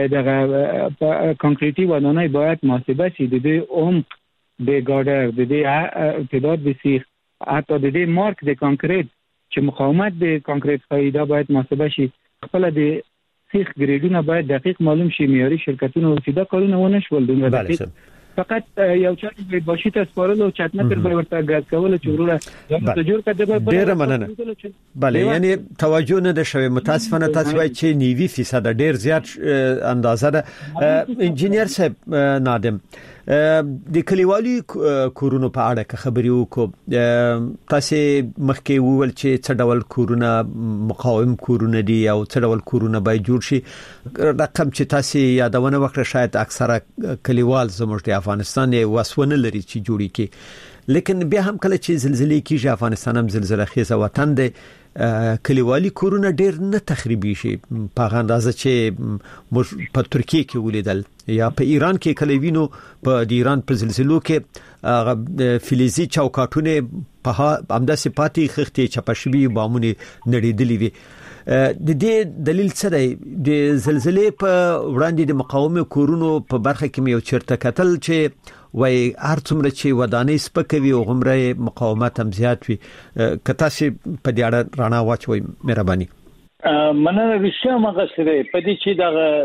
دغه کانکریټي ودانۍ باید محاسبه شي د دې عمق د ګاډر د دې تعداد د سیخ حتی د دې مارک د کانکریټ چې مقاومت د کانکریټ قاعده باید محاسبه شي خپل د سیخ ګریډونه باید دقیق معلوم شي معیاري شرکتونه او سیده کارونه ونه شول دغه دقیق فقط یو چا به باشي ته سپارل او چت متر به ورته غاز کول چې وروره د جوړ کړه ډیر مننه بله یعنی توجه نه ده شوی متاسفانه تاسو وایي چې 90% ډیر زیات اندازه ده انجینیر صاحب نادم د کلیوالي کورونو په اړه خبرې وکړو تاسو مخکې وویل چې څه ډول کورونه مقاوم کورونه دي او څه ډول کورونه باید جوړ شي رقم چې تاسو یادونه وکړه شاید اکثره کلیوال زموږ د افغانستان وسونه لري چې جوړی کی لیکن بیا هم کله چې زلزلې کیږي افغانستان هم زلزلہ خیزه وطن دی کلیوالي کورونه ډیر نه تخریبي شي په اندازه چې په ترکیه کې ولیدل یا په ایران کې کله وینو په ایران په زلزلو کې فلزي چوکاټونه په همداسې پاتې خختې چپشبي بامونه نړیدلې وي د دې دلیل څه دی د زلزلې په وړاندې د مقاومه کورونو په برخه کې یو چیرته کتل چې وای هر څومره چې ودانۍ سپکوي او غمره مقاومت هم زیات وي کته سي په دې اړه رانا واچوي مهرباني مننه رښتیا مغسره په دې چې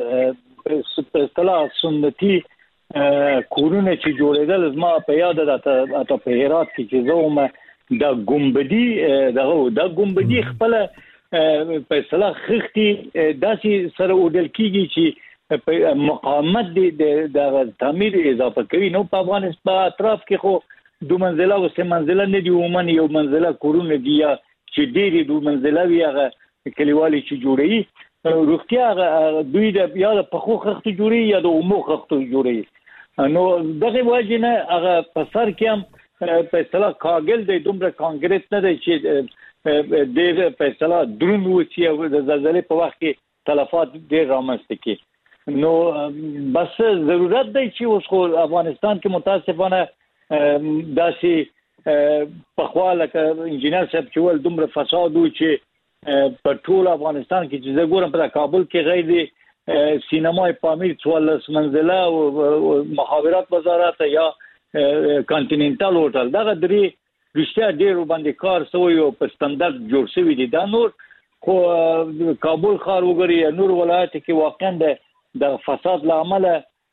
دا په اصطلاح سنتي کورونه چې جوړېدل زما په یاد ده ته په هرات کې چې زوم د ګمبدي خپل په اصطلاح خختي داسې سره وډل کیږي چې مقاومت د تعمیر اضافه کوي نو په افغانستان په اطراف کې خو دو منزله او سه منزله نه دی ومن یو منزله کورونه دی چې ډېری دو منزله وی هغه کلیوالي چې جوړي روغتیا دوی د یا د پخو خخت جوړي یا د عمو خخت جوړي نو دغه واجنه هغه په سر کې هم په اصطلاح کاغل د دومره کانکریټ نه دی چې د په اصطلاح درون وتی او د زلزلې په وخت کې تلفات ډېر رامنځته کی نو بس ضرورت دی چې اوس خو افغانستان کې متاسفانه داسې په خواله ک انجینر صاحب چې ول دومره فساد و چې په ټول افغانستان کې چې زه ګورم په کابل کې غیر سینمای پامیر 14 منزله او مخابرات وزارت یا کانټیننټال هوټل دا درې رښتیا ډېر باندې کار سوی او په ستاندرد جوړ شوی دي دا نور خو کابل ښار وګورئ نور ولایت کې واقعا د فساد لامل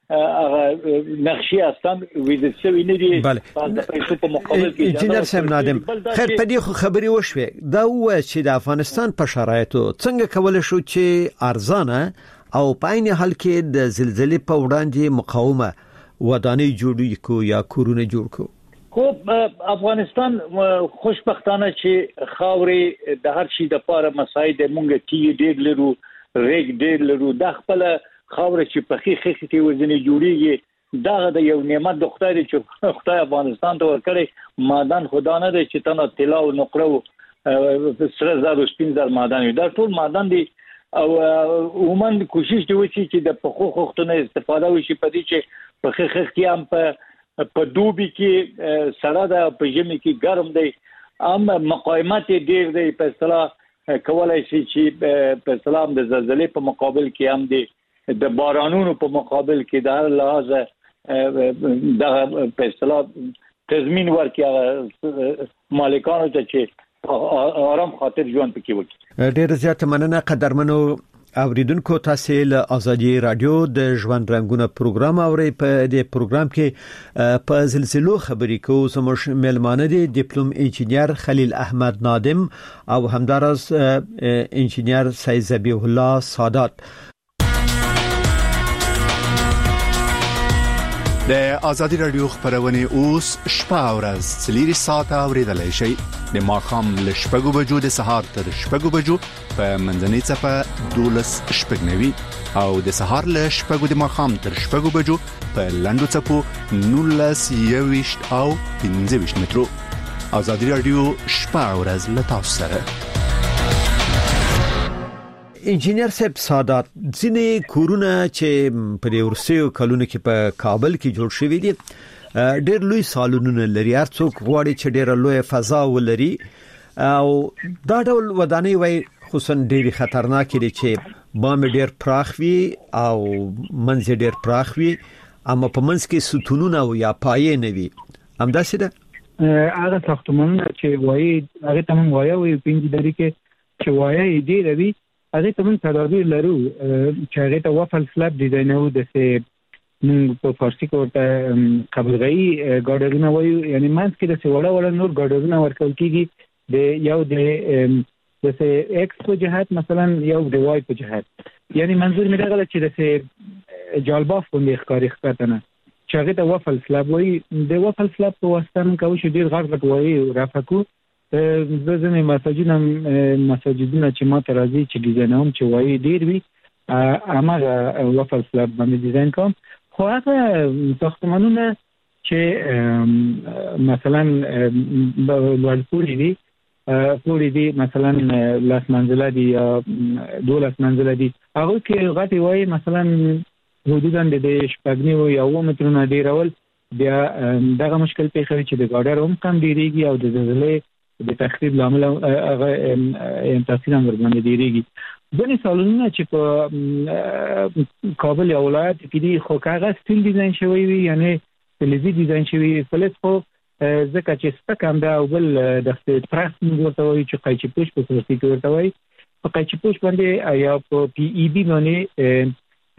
نقشې هستن ویزیت شوی نه دي بله په مقابل کې انجینر صاحب نادم خیر په دې خبري وشوي دا و چې د افغانستان په شرایطو څنګه کول شو چې ارزانه او په عین حال کې د زلزلې په وړاندې مقاومه ودانۍ جوړې کو یا کورونه جوړ کو خو افغانستان خوشبختانه چې خاورې د هر شي د لپاره مساعد مونږ کې ډېر لرو ریګ ډېر لرو د خپل خاورې چې په خېخې کې وزنې جوړیږي دا د یو نعمت د خدای چې خدای افغانستان ته ورکړي مادان خدا نه دی چې تنه طلا او نقره سره زاد او سپین زاد مادان دا ټول مادان دي او عموما کوشش دی چې د پخو خوختونو استفاده وشي په دې چې په خېخې کې هم په دوبي کې سړه ده په ژمي کې ګرم دی ام مقاومت ډیر دی په اصطلاح کولای شي چې په اصطلاح د زلزلې په مقابل کې هم دی د بارانونو په مقابل کې د هر لحاظ د په اصطلاح تضمین ورکړي مالکانو ته چې آرام خاطر ژوند پکې وکړي. ډیر زیات مننه قدرمنو اوریدونکو تاسو له ازادي رادیو د ژوند رنگونه پروګرام اوري په دې پروګرام کې په زلزلو خبرې کوو زموږ مهمانه دي ډیپلوم انجینیر خلیل احمد نادم او همدارس انجینیر سید ذبیح الله سادات. د ازادي رادیو خبرونه اوس شپه او ورځ څلوري ساعته اوریدلای شئ د ماخام له شپږو بجو د سهار تر شپږو بجو په منځنۍ صفه 12 شپږنوي او د سهار له شپږو د ماخام تر شپږو بجو په لندو صفو 19 او 15 مترو. ازادي رادیو شپه او ورځ له تاسو سره. انجینیر صاحب سادات ځینې کورونه چې په دې ورسېو کلونو کې په کابل کې جوړ شوي دي ډېر لوی سالونونه لري هر څوک غواړي چې ډېر لوی فضا ولري او دا ډول ودانۍ وای خصوصا ډېر خطرناک دي چې بام ډېر پراخ وي او منځ ډېر پراخ وي اما په منځ کې ستونونه او یا پایې نه وي همداسې ده هغه ساختمانونه چې وایي هغه تمام وایي پنځه درې کې چې وایي ډېر وي هغه ته موږ تدابیر لرو چې هغه ته وافل سلاب ډیزاینو د سه موږ په فارسی کې ورته قبلغي ګاډرونه وایو یعنی مانس کې د سه وړه نور ګاډرونه ورکول کیږي د یو د سه ایکس په جهات مثلا یو د وای په جهات یعنی منظور مې دا چې د سه جالباف باندې ښکاری ښکاتنه چې هغه ته وافل سلاب وایي د وافل سلاب په واسطه موږ کوو چې ډیر غټ وایي رافقو زموږ مساجدونه چې ما ته راځي چې ډیزاینوم چې وایي ډیر وي هغه وافل سلاب باندې ډیزاین کوم خو هغه ساختمانونه چې مثلا پوری دي مثلا لاس منزله دي یا 12 منزله دي هغه کې غټي وایي مثلا حدوداً د شپږنیو یا 9 مترونو ډیرول بیا دغه مشکل پیښوي چې د ګاډر هم کم ډیریږي او د زلزلې د تخریب لامل هغه تاثیر هم ورباندې ډیریږي. ځینې سالونونه چې په کابل یا ولایت کې دي خو هغه سټیل ډیزاین شوی وي یعنی فلزي ډیزاین شوی فلز خو ځکه چې سپکم دا او بل د پرس ورته وایي چې قیچي پوش په فارسی کې ورته وایي په قیچي پوش باندې یا په پی ای بی باندې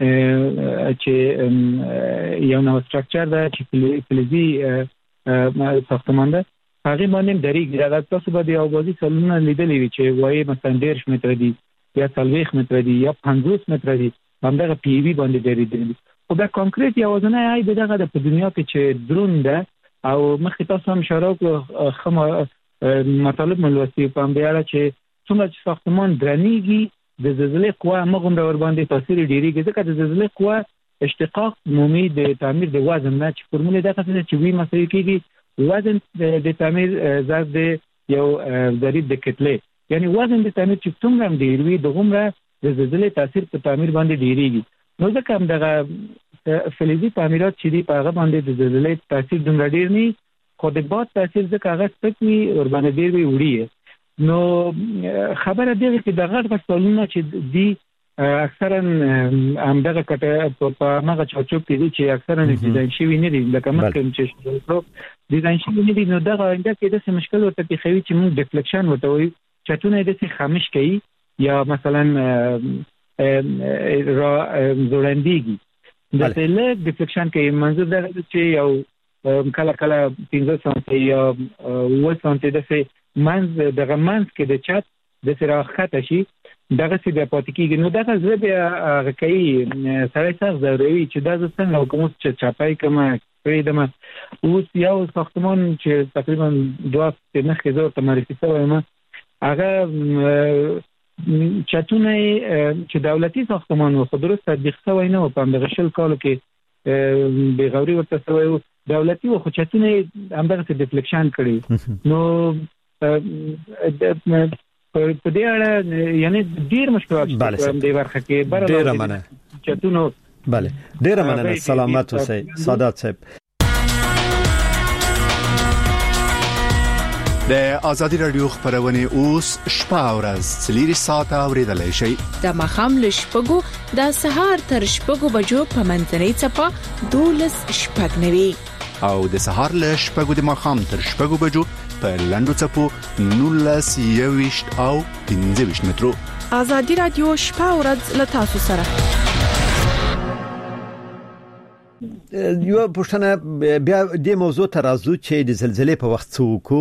چې یو نو سټرکچر دا چې فلزي ساختمان ده هغه باندې درېږي دا تاسو به د اوازي سالونه لیدلې وي چې وایي مثلا 1.5 متر دي یا 40 متر دي یا 50 متر دي همدغه پی وی باندې درېږي او دا کانکریټ یا وزنه ای دغه د په دنیا کې چې درون ده او مخکې تاسو هم اشاره خمه مطالب ملوثي په اړه چې څومره ساختمان درنیږي د زلزلې قوه مغوم ور باندې تاثیر ډیریږي ځکه د زلزلې قوه اشتقاق عمومي د تعمیر د وزن نه چې فرموله دغه څه چې وی مسوي کېږي وزن د تعمیر ضرب یو ضریب د کتلې یعنی وزن د تعمیر چې څومره ډیر وي دغه د زلزلې تاثیر په تعمیر باندې ډیریږي نو ځکه هم دغه فلزي تعمیرات چې دی په هغه باندې د زلزلې تاثیر دومره ډیر نه خو د باد تاثیر ځکه هغه سپک وي ور باندې ډیر وي وړي نو خبره دی چې د غټ سالونه چې دی اکثرا همدغه کټه په هغه چوچوب کې دي چې اکثرا ډیزاین شوی نه دي لکه مخکې چې ډیزاین شوی نه دي نو دغه انده کې د مشکل ورته پیښوي چې موږ ډیفلیکشن ورته وایي چتونه د څه خامش کوي یا مثلا را زوړندېږي د له ډیفلیکشن کې منځ دا چې یو کله 15 سانتي یا 1 سانتي د منځ دغه منځ کې د چت د سراخته شي دغه څه د پاتکیږي نو دغه زه به کوي سره څنګه ضروري چې دا څنګه کوم چې چاپای کومه پریدم اوس یو ساختمان چې تقریبا 2 نه زور ته معرفي شوی ما هغه چتونه چې دولتي ساختمان و خو درست تطبیق شوی نه و په دغه شل کالو کې به غوري ورته شوی دولتي و خو چتونه همدغه ډیفلیکشن کړی نو په دې اړه یعنی ډیر مشکلات دي ورخه کې ډیر مننه چتونو بله ډیر مننه سلامت اوسئ سادات صاحب د آزادی رادیو خبرونه اوس شپه ورځ سلیری ساعت اوریدلای شي د مخام لشپګو د سهار تر شپګو بجو په منځنۍ چپا 12 شپګنوي او د سهار لشپګو د مخام تر شپګو بجو په لندو چپو 19 او 15 مترو آزادی رادیو شپه ورځ لتاسو سره یو پښتنه بیا د موضوع ترازو چې د زلزلې په وخت څوک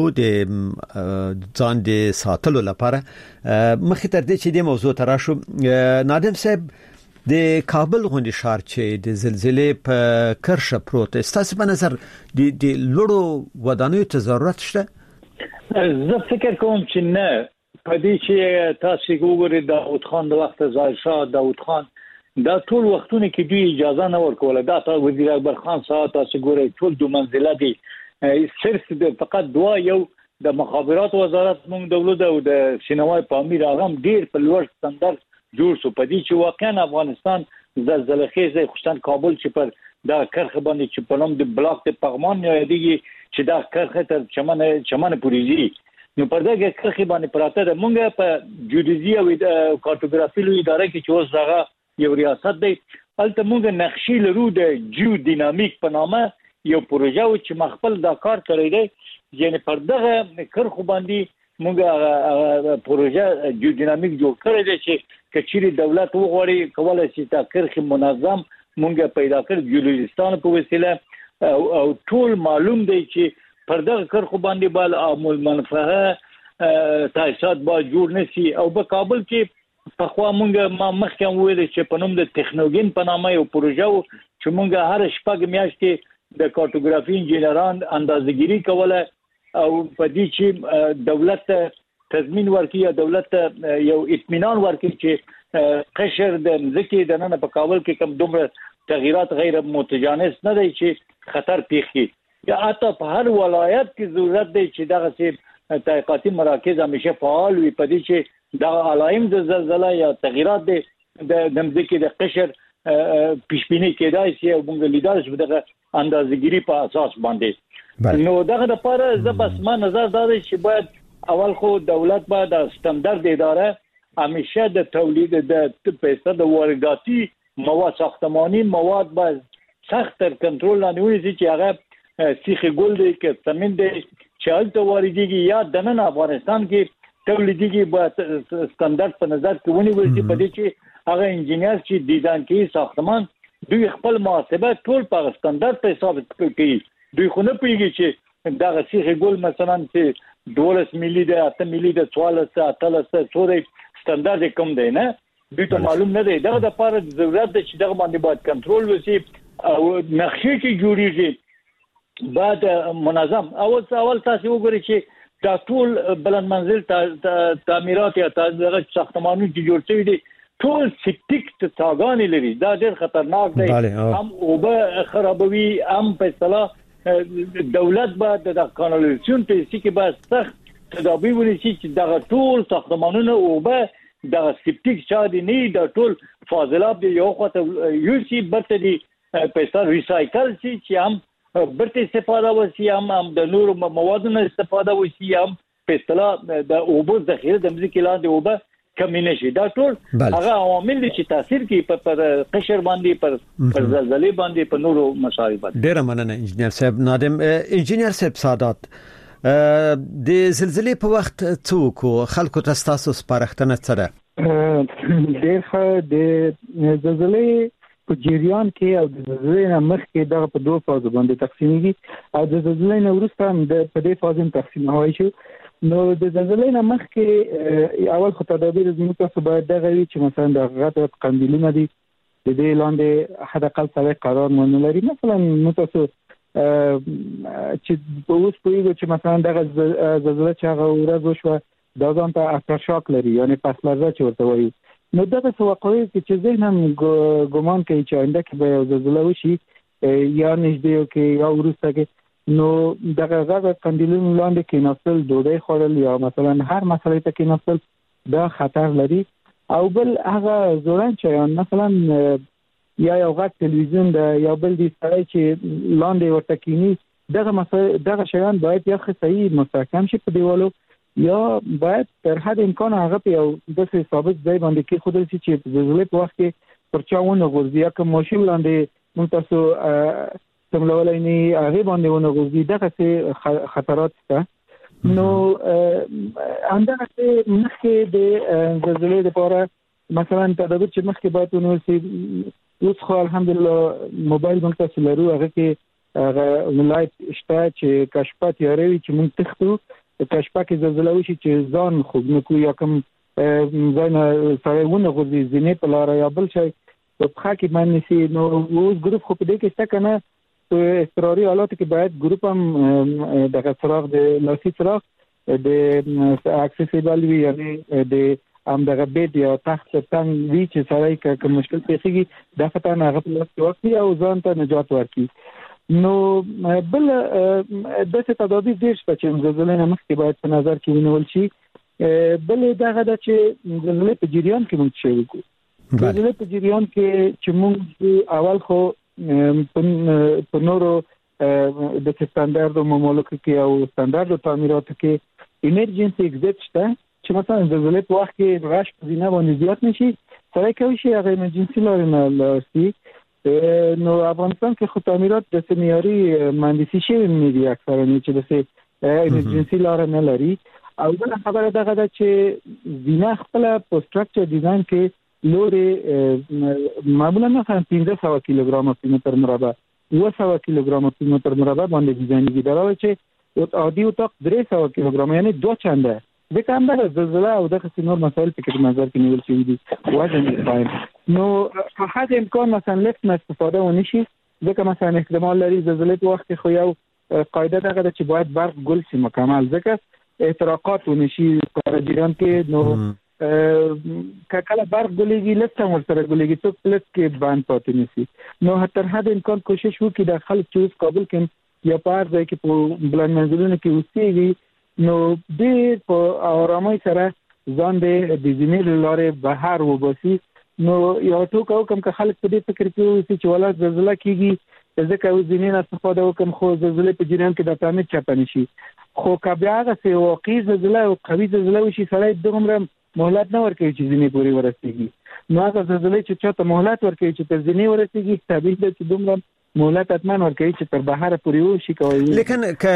د ځان د ساتلو لپاره مخې تر دې چې د موضوع تراشو نادم صاحب د کابل غونډې ښار چې د زلزلې په کرښه پروت است په نظر د لوړو ودانیو ته ضرورت شته زه فکر کوم چې نه په دې چې تاسو ګورئ داوود خان د وخت ظاهر شاه داوود خان دا ټول وختونه کې دوی اجازه نه ورکوله دا تاسو وزیر اکبر خان صاحب تاسو ګورئ ټول دوه منزله دي صرف فقط دوا یو د مخابرات وزارت موږ دولت او د سینمای پامیر هغه ډیر په لوړ ستاندرد جوړ شو په دې چې واقعا افغانستان زلزلې خیزه خوشتن کابل چې پر دا کرخه باندې چې په نوم د بلاک د پغمان یا دیږي چې دا کرخه تر چمن پوریږي نو په دغه کرخه باندې پراته ده موږ په جیولوژي او کارتوګرافي لوی اداره کې چې اوس هغه یو ریاست دی البته موږ نقشې لرو د جیو ډینامیک په نامه یو پروژه و چې مخبل دا کار کړی دی یعنی پر دغه کرخو باندې موږ پروژه جیو ډینامیک جوړ کړی دی چې کچېری دولت وغواړي کولای شي تا کرخه منظم موږ پیدا کړ جیولوژیستان په وسیله او ټول معلوم دی چې پر دغه کرخو باندې بل عامل منفعه تاسیسات با جوړ نشي او په کابل کې په خوا مونږ ما مخکې ویل چې په نوم د ټکنوګین په نامه یو پروژه و چې مونږ هر شپږ میاشتې د کارتوګرافي انجینران اندازګيري کوله او په دې چې دولت تضمین ورکړي یا دولت یو اطمینان ورکړي چې قشر د ځکه د نن په کابل کې کوم دومره تغیرات غیر متجانس نه دی چې خطر پیښي یا حتی په هر ولایت کې ضرورت دی چې دغه څه تحقیقاتي مراکز همیشه فعال وي په دې چې دا علائم د زلزلہ یا تغیرات د ځمکې د قشر پیشبینی کېدای شي او موږ لیدل شو دغه اندازګيري په اساس باندې نو دغه لپاره زه بس ما نظر دا دی چې باید اول خو دولت باید د ستاندرد اداره همیشه د تولید د پیسې د وارداتي مواد ساختماني مواد باید سخت تر کنټرول لاندې ونیسي چې هغه سیخ ګل دی کې سمند دی چې هلته واردېږي یا د نن افغانستان کې تولیدي باید ستاندرد په نظر کې ونیول شي په دې چې هغه انجینر چې ډیزاین کوي ساختمان دوی خپل محاسبه ټول په ستاندرد په حساب کوي دوی خو نه پیږي چې دا سیخ ګل مثلا چې 12 ملي د 8 ملي د 14 اتلسه څوري ستاندرد کم دی نه دوی ته معلوم نه دی دا د لپاره ضرورت دی چې دغه باندې باید کنټرول وشي او نقشې چې جوړیږي بعد منظم اول تاسو وګورئ چې دا ټول بلند منزل تعمیرات یا دغه ساختمانونه چې جوړ شوي دي ټول سپټیک څاګانې لري دا ډېر خطرناک دی هم اوبه خرابوي هم په اصطلاح دولت باید د کانالیزاسیون په سیستم کې باید سخت تدابیر ونیسي چې دغه ټول ساختمانونه اوبه د سپټیک چا دي نه دا ټول فاضلاب دی یو خاطر یو سی برته دي په اصطلاح ریسایکل شي چې هم برته استفاده وشي هم د نور موادونو استفاده وشي هم په اصطلاح د اوبو ذخیره د ځمکې لاندې اوبه کم نشي دا ټول هغه عوامل چې تاثیر کوي پر قشر باندې پر زلزلې باندې په نورو مسایل باندې ډیر مننه انجنیر صاحب نادم انجنیر صاحب سادات د زلزلې په وخت څوک خلکو ته تاسو سپارښتنه سره د زلزلې په جریان کې او د زلزلې نه مخکې دغه په دوه فازو باندې تقسیمېږي او د زلزلې نه وروسته هم په دې فاز هم تقسیموي شي. نو د زلزلې نه مخکې اول خو تدابیر زموږ تاسو باید دغه وي چې مثلا د غټ قندیلونه دي د دې لاندې حد اقل سره قرار مونږ لري. مثلا نو تاسو چې اوس پوهیږو چې مثلا دغه زلزلې چې هغه ورځ وشوه دا ځان ته اثر شاک لري یعنی پس لرزه چې ورته وایي. نو دغه واقعي چې ذهن هم ګمان کوي چې آینده کې به یو زلزلې وشي یا نږدې کې یا وروسته کې نو دغه غږ قندیلونو لاندې کې نسل ډوډۍ خورل یا مثلا هر مسئله ته کې نسل دا خطر لري. او بل هغه زوران چې مثلا یا یو غږ تلویزیون د یو بل دي سره چې لاندې ورته کینی دغه شیان باید یا صحیح مستحکم شي په دیوالو یا باید تر حد امکان هغه په یو داسې ثابت ځای باندې کې خودل شي چې د زلزلې په وخت کې پر چاونه غورځي یا کوم ماشین لاندې مونږ تاسو سملولای نه هغه باندې ونه غورځي دغه خطرات شته. نو همدغه مخکې د زلزلې لپاره مثلا تدابیر چې مخکې باید ونیول اوس خو الحمدلله موبایل موږ تاسو لرو هغه کې ولایت شته چې کشفه تیاروي چې موږ تختو کشفه کې زلزلې وشي چې ځان خوب نکو یا کوم ځای سره ونه غورځي ځینې په لار یا بل شي په خا کې باندې سي. نو اوس ګروپ خو په دې کې څه کنه په اضطراري حالات کې باید ګروپ هم دغه سراغ د لاسي سراغ د اکسسیبل وي یعنی د ام دغه بیت یا تخت څنګه وی چې سره کوم مشکل پیښیږي دا فتح نه غو وختي او ځان ته نجات ورکړي. نو بل د څه تدابیر ډیر شته چې زلزلې نه مخکې باید په نظر کې ونیول شي. بل دغه د چې زلزلې په جریان کې موږ شي وکړو زلزلې په جریان کې چې موږ اول خو په نورو د سټانډرډ مملکت کې او سټانډرډ تعمیراتو کې ایمرجنسي ایگزیټ شته چې مثلا زلزلې په وخت کې رش په زینه باندې زیات نشي سره کوي شي هغه ایمرجنسي لاري نه لاسي. نو افغانستان کې خو تعمیرات د سمیاري مهندسي شوی نه دي اکثره نه چې د ایمرجنسي لار نه لري. او بل خبره دغه ده چې زینه خپل په سټراکچر ډیزاین کې لوري معمولا مثلا 1500 کیلوګرام په متر مربع 200 کیلوګرام په متر مربع باندې ډیزاین دي دا چې عادي او تک 300 کیلوګرام یعنی 2 چنده د کوم د زلزلې او د نور مسایل په کې نظر کې نیول شوی دي وزن یې پایم. نو په هغه امکان مثلا لیفت نه استفاده ونشي ځکه مثلا احتمال لري زلزلې په وخت کې خو یو قاعده دغه چې باید برق ګل شي مکمل ځکه احتراقات ونشي په جریان کې. نو کله برق ګلېږي لکه ورسره ګلېږي څوک پلس کې باندې پاتې نشي. نو تر حد امکان کوشش وکړي د خلک چې اوس کابل کې یا پار ځای کې په بلند منزلونو کې اوسېږي نو ډېر په آرامۍ سره ځان د ځینې لارې بهر وباسي. نو یو ټوک او کوم خلک په دې فکر کې اوسي چې ولا زلزلہ کیږي ځکه ځینې نه استفاده وکم خو زلزلې په جریان کې د تعمیر چپنه شي خو کبه هغه څه واقعي زلزلہ او قوي زلزلہ وشي سره دومره مهلت نه ورکوي چې ځینې پوري ورسیږي. نو هغه زلزلې چې چاته مهلت ورکوي چې تر ځینې ورسیږي طبيعي ده چې دومره مهلت اتمن ورکوي چې تر بهر پوري وشي کوي. لیکن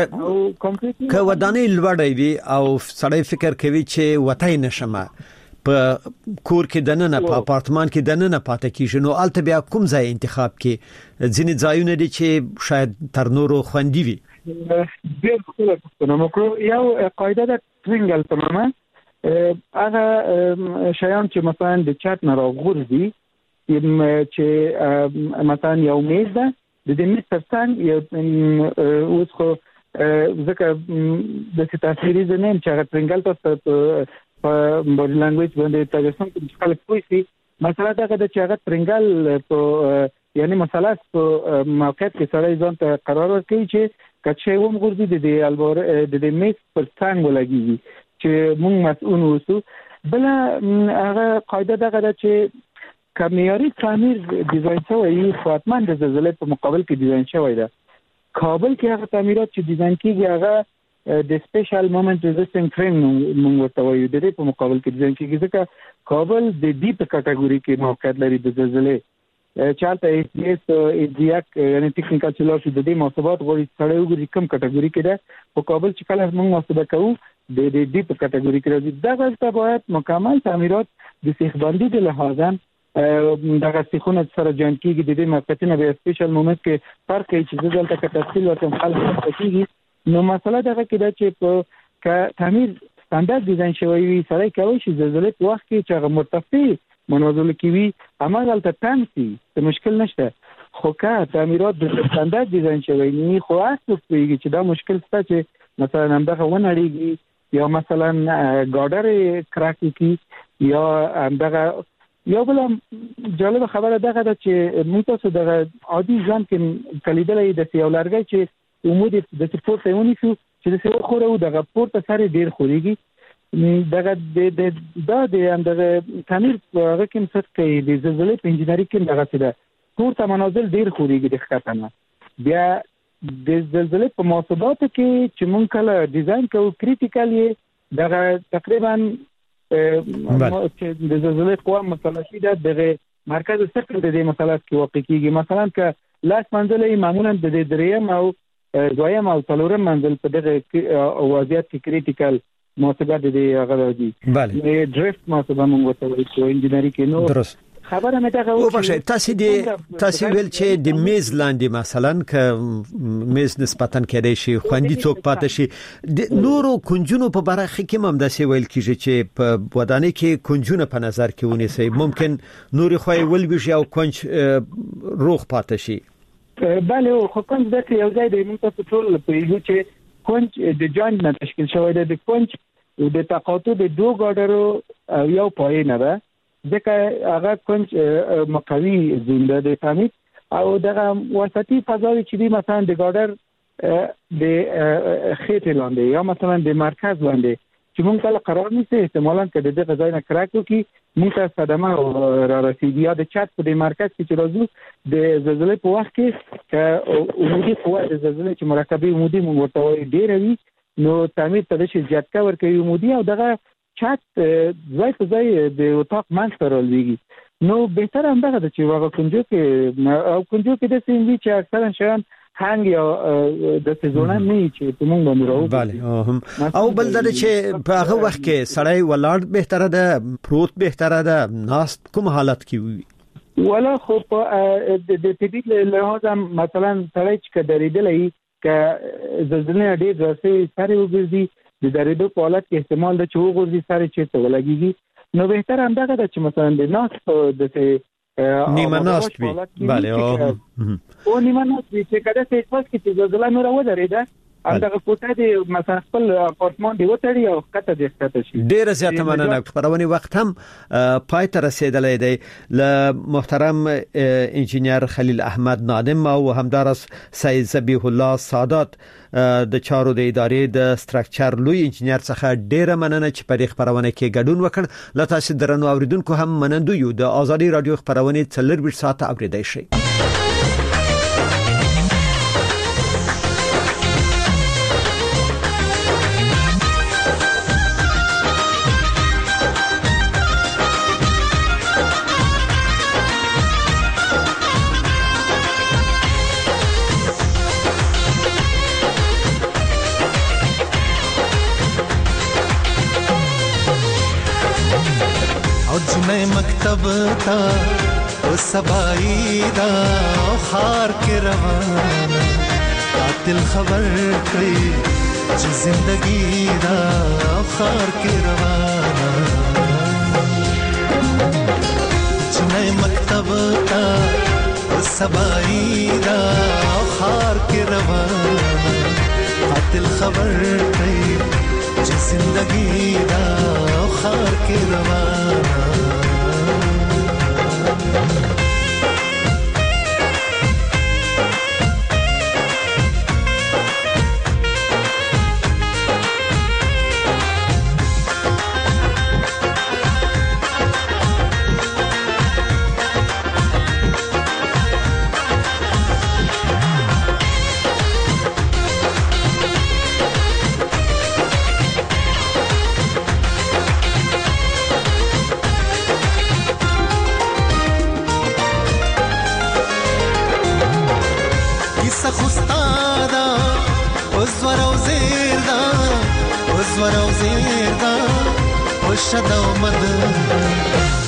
که ودانې لوړې وي او سړی فکر کوي چې وتاي نشمه په کور کې دننه په اپارتمان کې دننه پاتې کیږي نو الته بیا کوم ځای انتخاب کې ځینې ځایونه دي چې شاید تر نورو خوندې وي. ډېر ښه پوښتنه وکړو. یو قاعده د ترنګل تماما هغه شیان چې مثلا د چت نه راغورځي چې مثلا یو میز ده د دې میز ترڅنګ یو اوس خو ځکه د تاثیري زنیم چې هغه ترنګل تاسو په بودی لانګویج باندې تاسو هم خلک پوښتنه مثلا دغه د چې هغه ترنګل په یعنی مثلا په موقعیت کې سره ځان ته قرار ورکړي چې کچې ووم غورځي د البور د میز پر څنګ ولګي چې موږ مسؤل اوسو. بل هغه قاعده دغه چې کمیاري تعمیر ډیزاین شوی خاطمان د زلزلې په مقابل کې ډیزاین شوی ده. کابل کې هغه تعمیرات چې ډیزاین کیږي هغه د سپیشل مومنت ریزिस्टिंग فریم موږ ورته وایو د دې په مقابل کې ډیزاین کیږي ځکه کابل د ډیپ کټګوري کې موقعیت لري د زلزلې چالتہ ایس ایجیاک یعنی ټیکنیکل چلو چې د دې محاسبات غوړي سره وګوري کوم کټګوري کې ده په کابل چې کله موږ محاسبه کوو د دې ډیپ کټګوري کې راځي دا غوښته باید مکمل تعمیرات د سیخ بندي د لحاظه دغه سیخونه سره جوین کیږي د دې موقعیتونه به سپیشل مومنت کې فرق کوي چې دلته کې تفصیل ورته خلک کیږي. نو مسله دغه کې دا چې په تعمیر ستاندرد ډیزاین شوی وي سره کوي چې زلزلې په وخت کې چې مرتفع منازل کې وي عمل ته تنسي څه مشکل نشته. خو که تعمیرات د ستاندرد ډیزاین شوی نه خو اصل پیږي چې دا مشکل څه چې مثلا همدغه ونړيږي یا مثلا ګاډر کراک کی یا همدغه یو بل جالب خبره دغه ده چې موږ تاسو د عادي ځان کې کلیدلې د یو لارګي چې عمود د سپورت یونی شو چې د سپورت خورو دغه پورته سره ډیر خوريږي دغه د همدغه تعمیر هغه کوم څه کوي د زلزلې په انجنیری کې دغه څه ده پورته منازل ډیر خوريږي د ښکته بیا د زلزلې په موثباتو کې چې مونږ کله ډیزاین کوو کریټیکل یې دغه تقریبا چې د زلزلې قوه مثلثي ده دغه مرکز سکن د دې مثلث کې واقع کیږي. مثلا که لاس منزلې معمولا د دریم او دویم او څلورم منزل په دغه وضعیت کې کریټیکل موثبات دي هغه دي ډریفټ موثبات مونږ ته وایي چې انجنیری کې نو درست خبره مې دا او بشه تاسو ویل چې د میز لاندې مثلا ک میز نسبتاً کېدای شي خوندې څوک پاتې شي د نورو کنجونو په برخه کې هم دا سی ویل کیږي چې په ودانۍ کې کنجونه په نظر کې ونیسي ممکن نوري خوې ولوي او کنج روغ پاتې شي. بله خو کنج د یو ځای د موږ په ټول په یو چې کنج د جوینټ نه تشکیل شوی دی. د کنج د تقاطع د دوه ګاډرو یو پای نه ده ځکه هغه کنج مقوي زنده د تعمیر او دغه وسطي فضاوي چې دی مثلا د ګاډر د خېټه لاندې یا مثلا د مرکز لاندې چې مونږ کله قرار نیسي احتمالاً چې د دې غځای نه کراکو کې مونږ ته صدمه را رسیدي یا د چت په مرکز کې چې راځو د زلزلې په وخت کې عمودي قوه د زلزلې چې مرکبي عمودي مونږ ورته وایي ډېر وي نو تعمیر ته د شي جټکا ورکوي عمودي او دغه چت ځای په ځای د اتاق منځ ته راولېږي. نو بهتره هم دغه چې واغه کنجو کې د سیمې چې اکثرا شان هنګ یا د سيزونه نه چې موږ باندې راو bale او بل دا چې په هغه وخت کې سړی ولاړ بهتره ده پروت بهتره ده ناست کوم حالت کې وي ولا خو په د طبيعت له لحاظه مثلا سړی چې درېدلې ک زلزلې ډېر راځي سره وګرځي د درېدو په حالت کې احتمال د چوغورځي سره چې ته ولګيږي نو بهتره هم دغه چې مثلا د ناس د نیمه ناست وي bale او نیمه ناست وي چې کله څه پاس کې زلزلہ نور ودرېده همدغه کوټه دی مثلا خپل اپارتمان دی وتړي او کته دې ستته شي. ډېر زیاته مننه خبرونه وخت هم پای ته رسیدلې دی ل محترم انجینر خلیل احمد نادم او همدارس سید ذبیح الله سادات د چارو د ادارې د سټراکچر لوی انجینر څخه ډېر مننه چې په خبرونه کې ګډون وکړ. لا تاسو درنو اوریدونکو هم منندو یو د ازادي رادیو خبرونه 24 ساعت اوریدای شي. مکتب تا او سبائی دا خار کے روانا قاتل خبر کئی چی زندگی دا خار کے روانا جنہیں مکتب تا او سبائی دا خار کے روانا قاتل خبر کئی چی زندگی دا خار کے روانا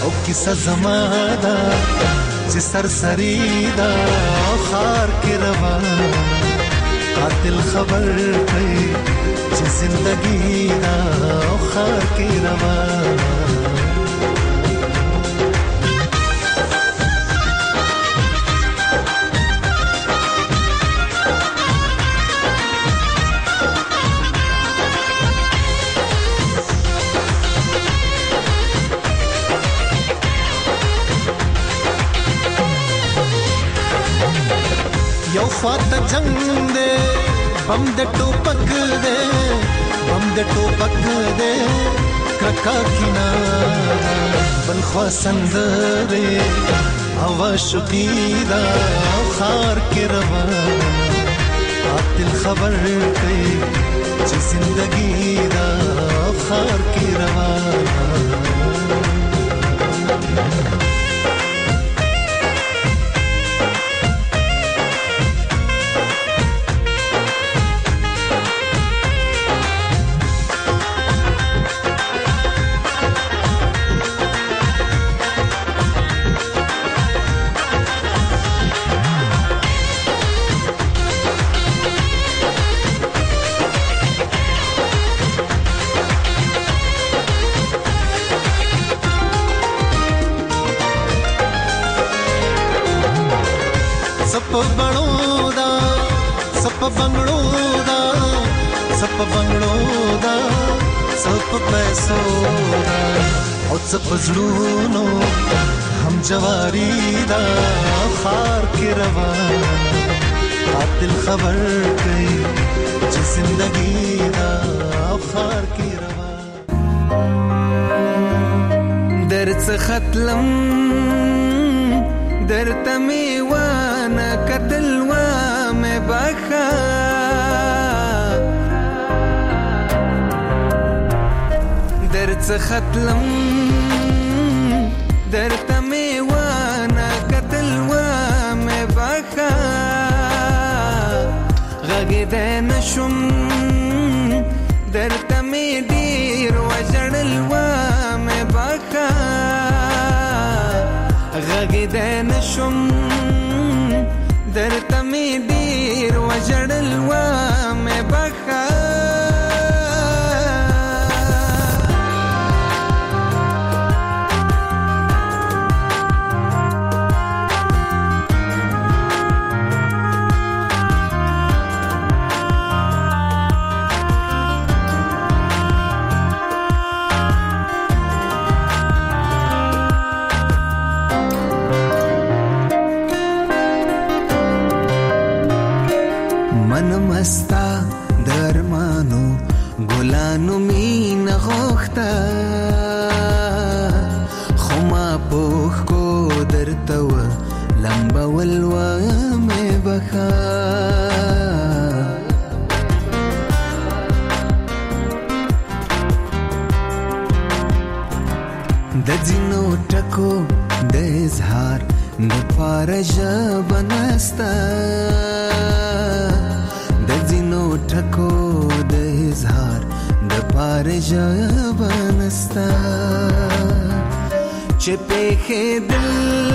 او کیسه زماده چې سرسری دا خار کې روان قاتل خبر کوي چې زندگی دا خار کې روان یو فات جنگ دے بم د ټوپک دے بم د ټوپک دے ککا کینا بل خوا سندره او شقیدا خار کې روان قاتل خبر کوي چې زندگی دا خار کې روان सप बंगड़ो दा सप पैसो दा और सप जड़ूनो हम जवारी दा खार के रवान कातिल खबर कई जी जिंदगी दा खार के रवान दर्द से खत्लम दर्द में वाना कतलवा में बखा ختلم درت میں وانا قتل وا میں بخا غگدن شم درت میں دیر وجڑل وا میں بخا غگدن شم درت میں دیر وجڑل وا میں بخا مستا درمانو ګلانو مين غوخته خما پوخ کو درتو لمبا ولوا مې بخا د جنو ټکو د اظهار د پارج بنستا ټکو د اظهار د پارج بنستا چې په دل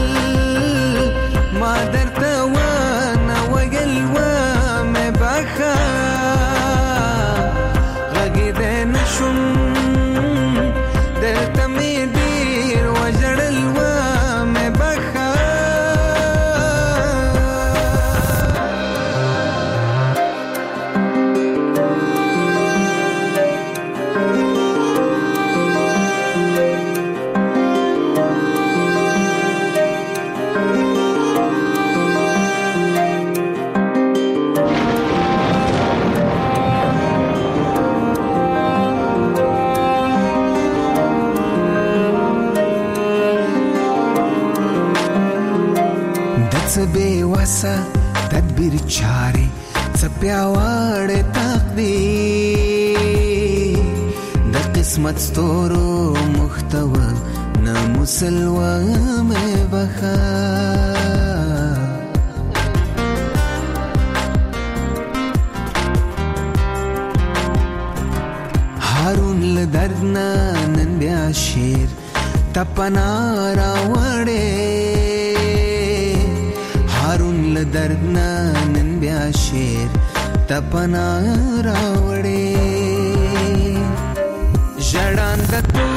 ما درته وانا وګل وا مې بخا غږیدن شم درته مې ډیر وجړل وا مې بخا बेवसा तदबीर चारे सप्यावाड़ तकदीर द किस्मत स्तोरो मुख्तवा न मुसलवा में बखा हारून लदर्दना नंद्या शेर تپنا راوړې هارون له درد نن بیا شیر تپنا راوړې ژړاند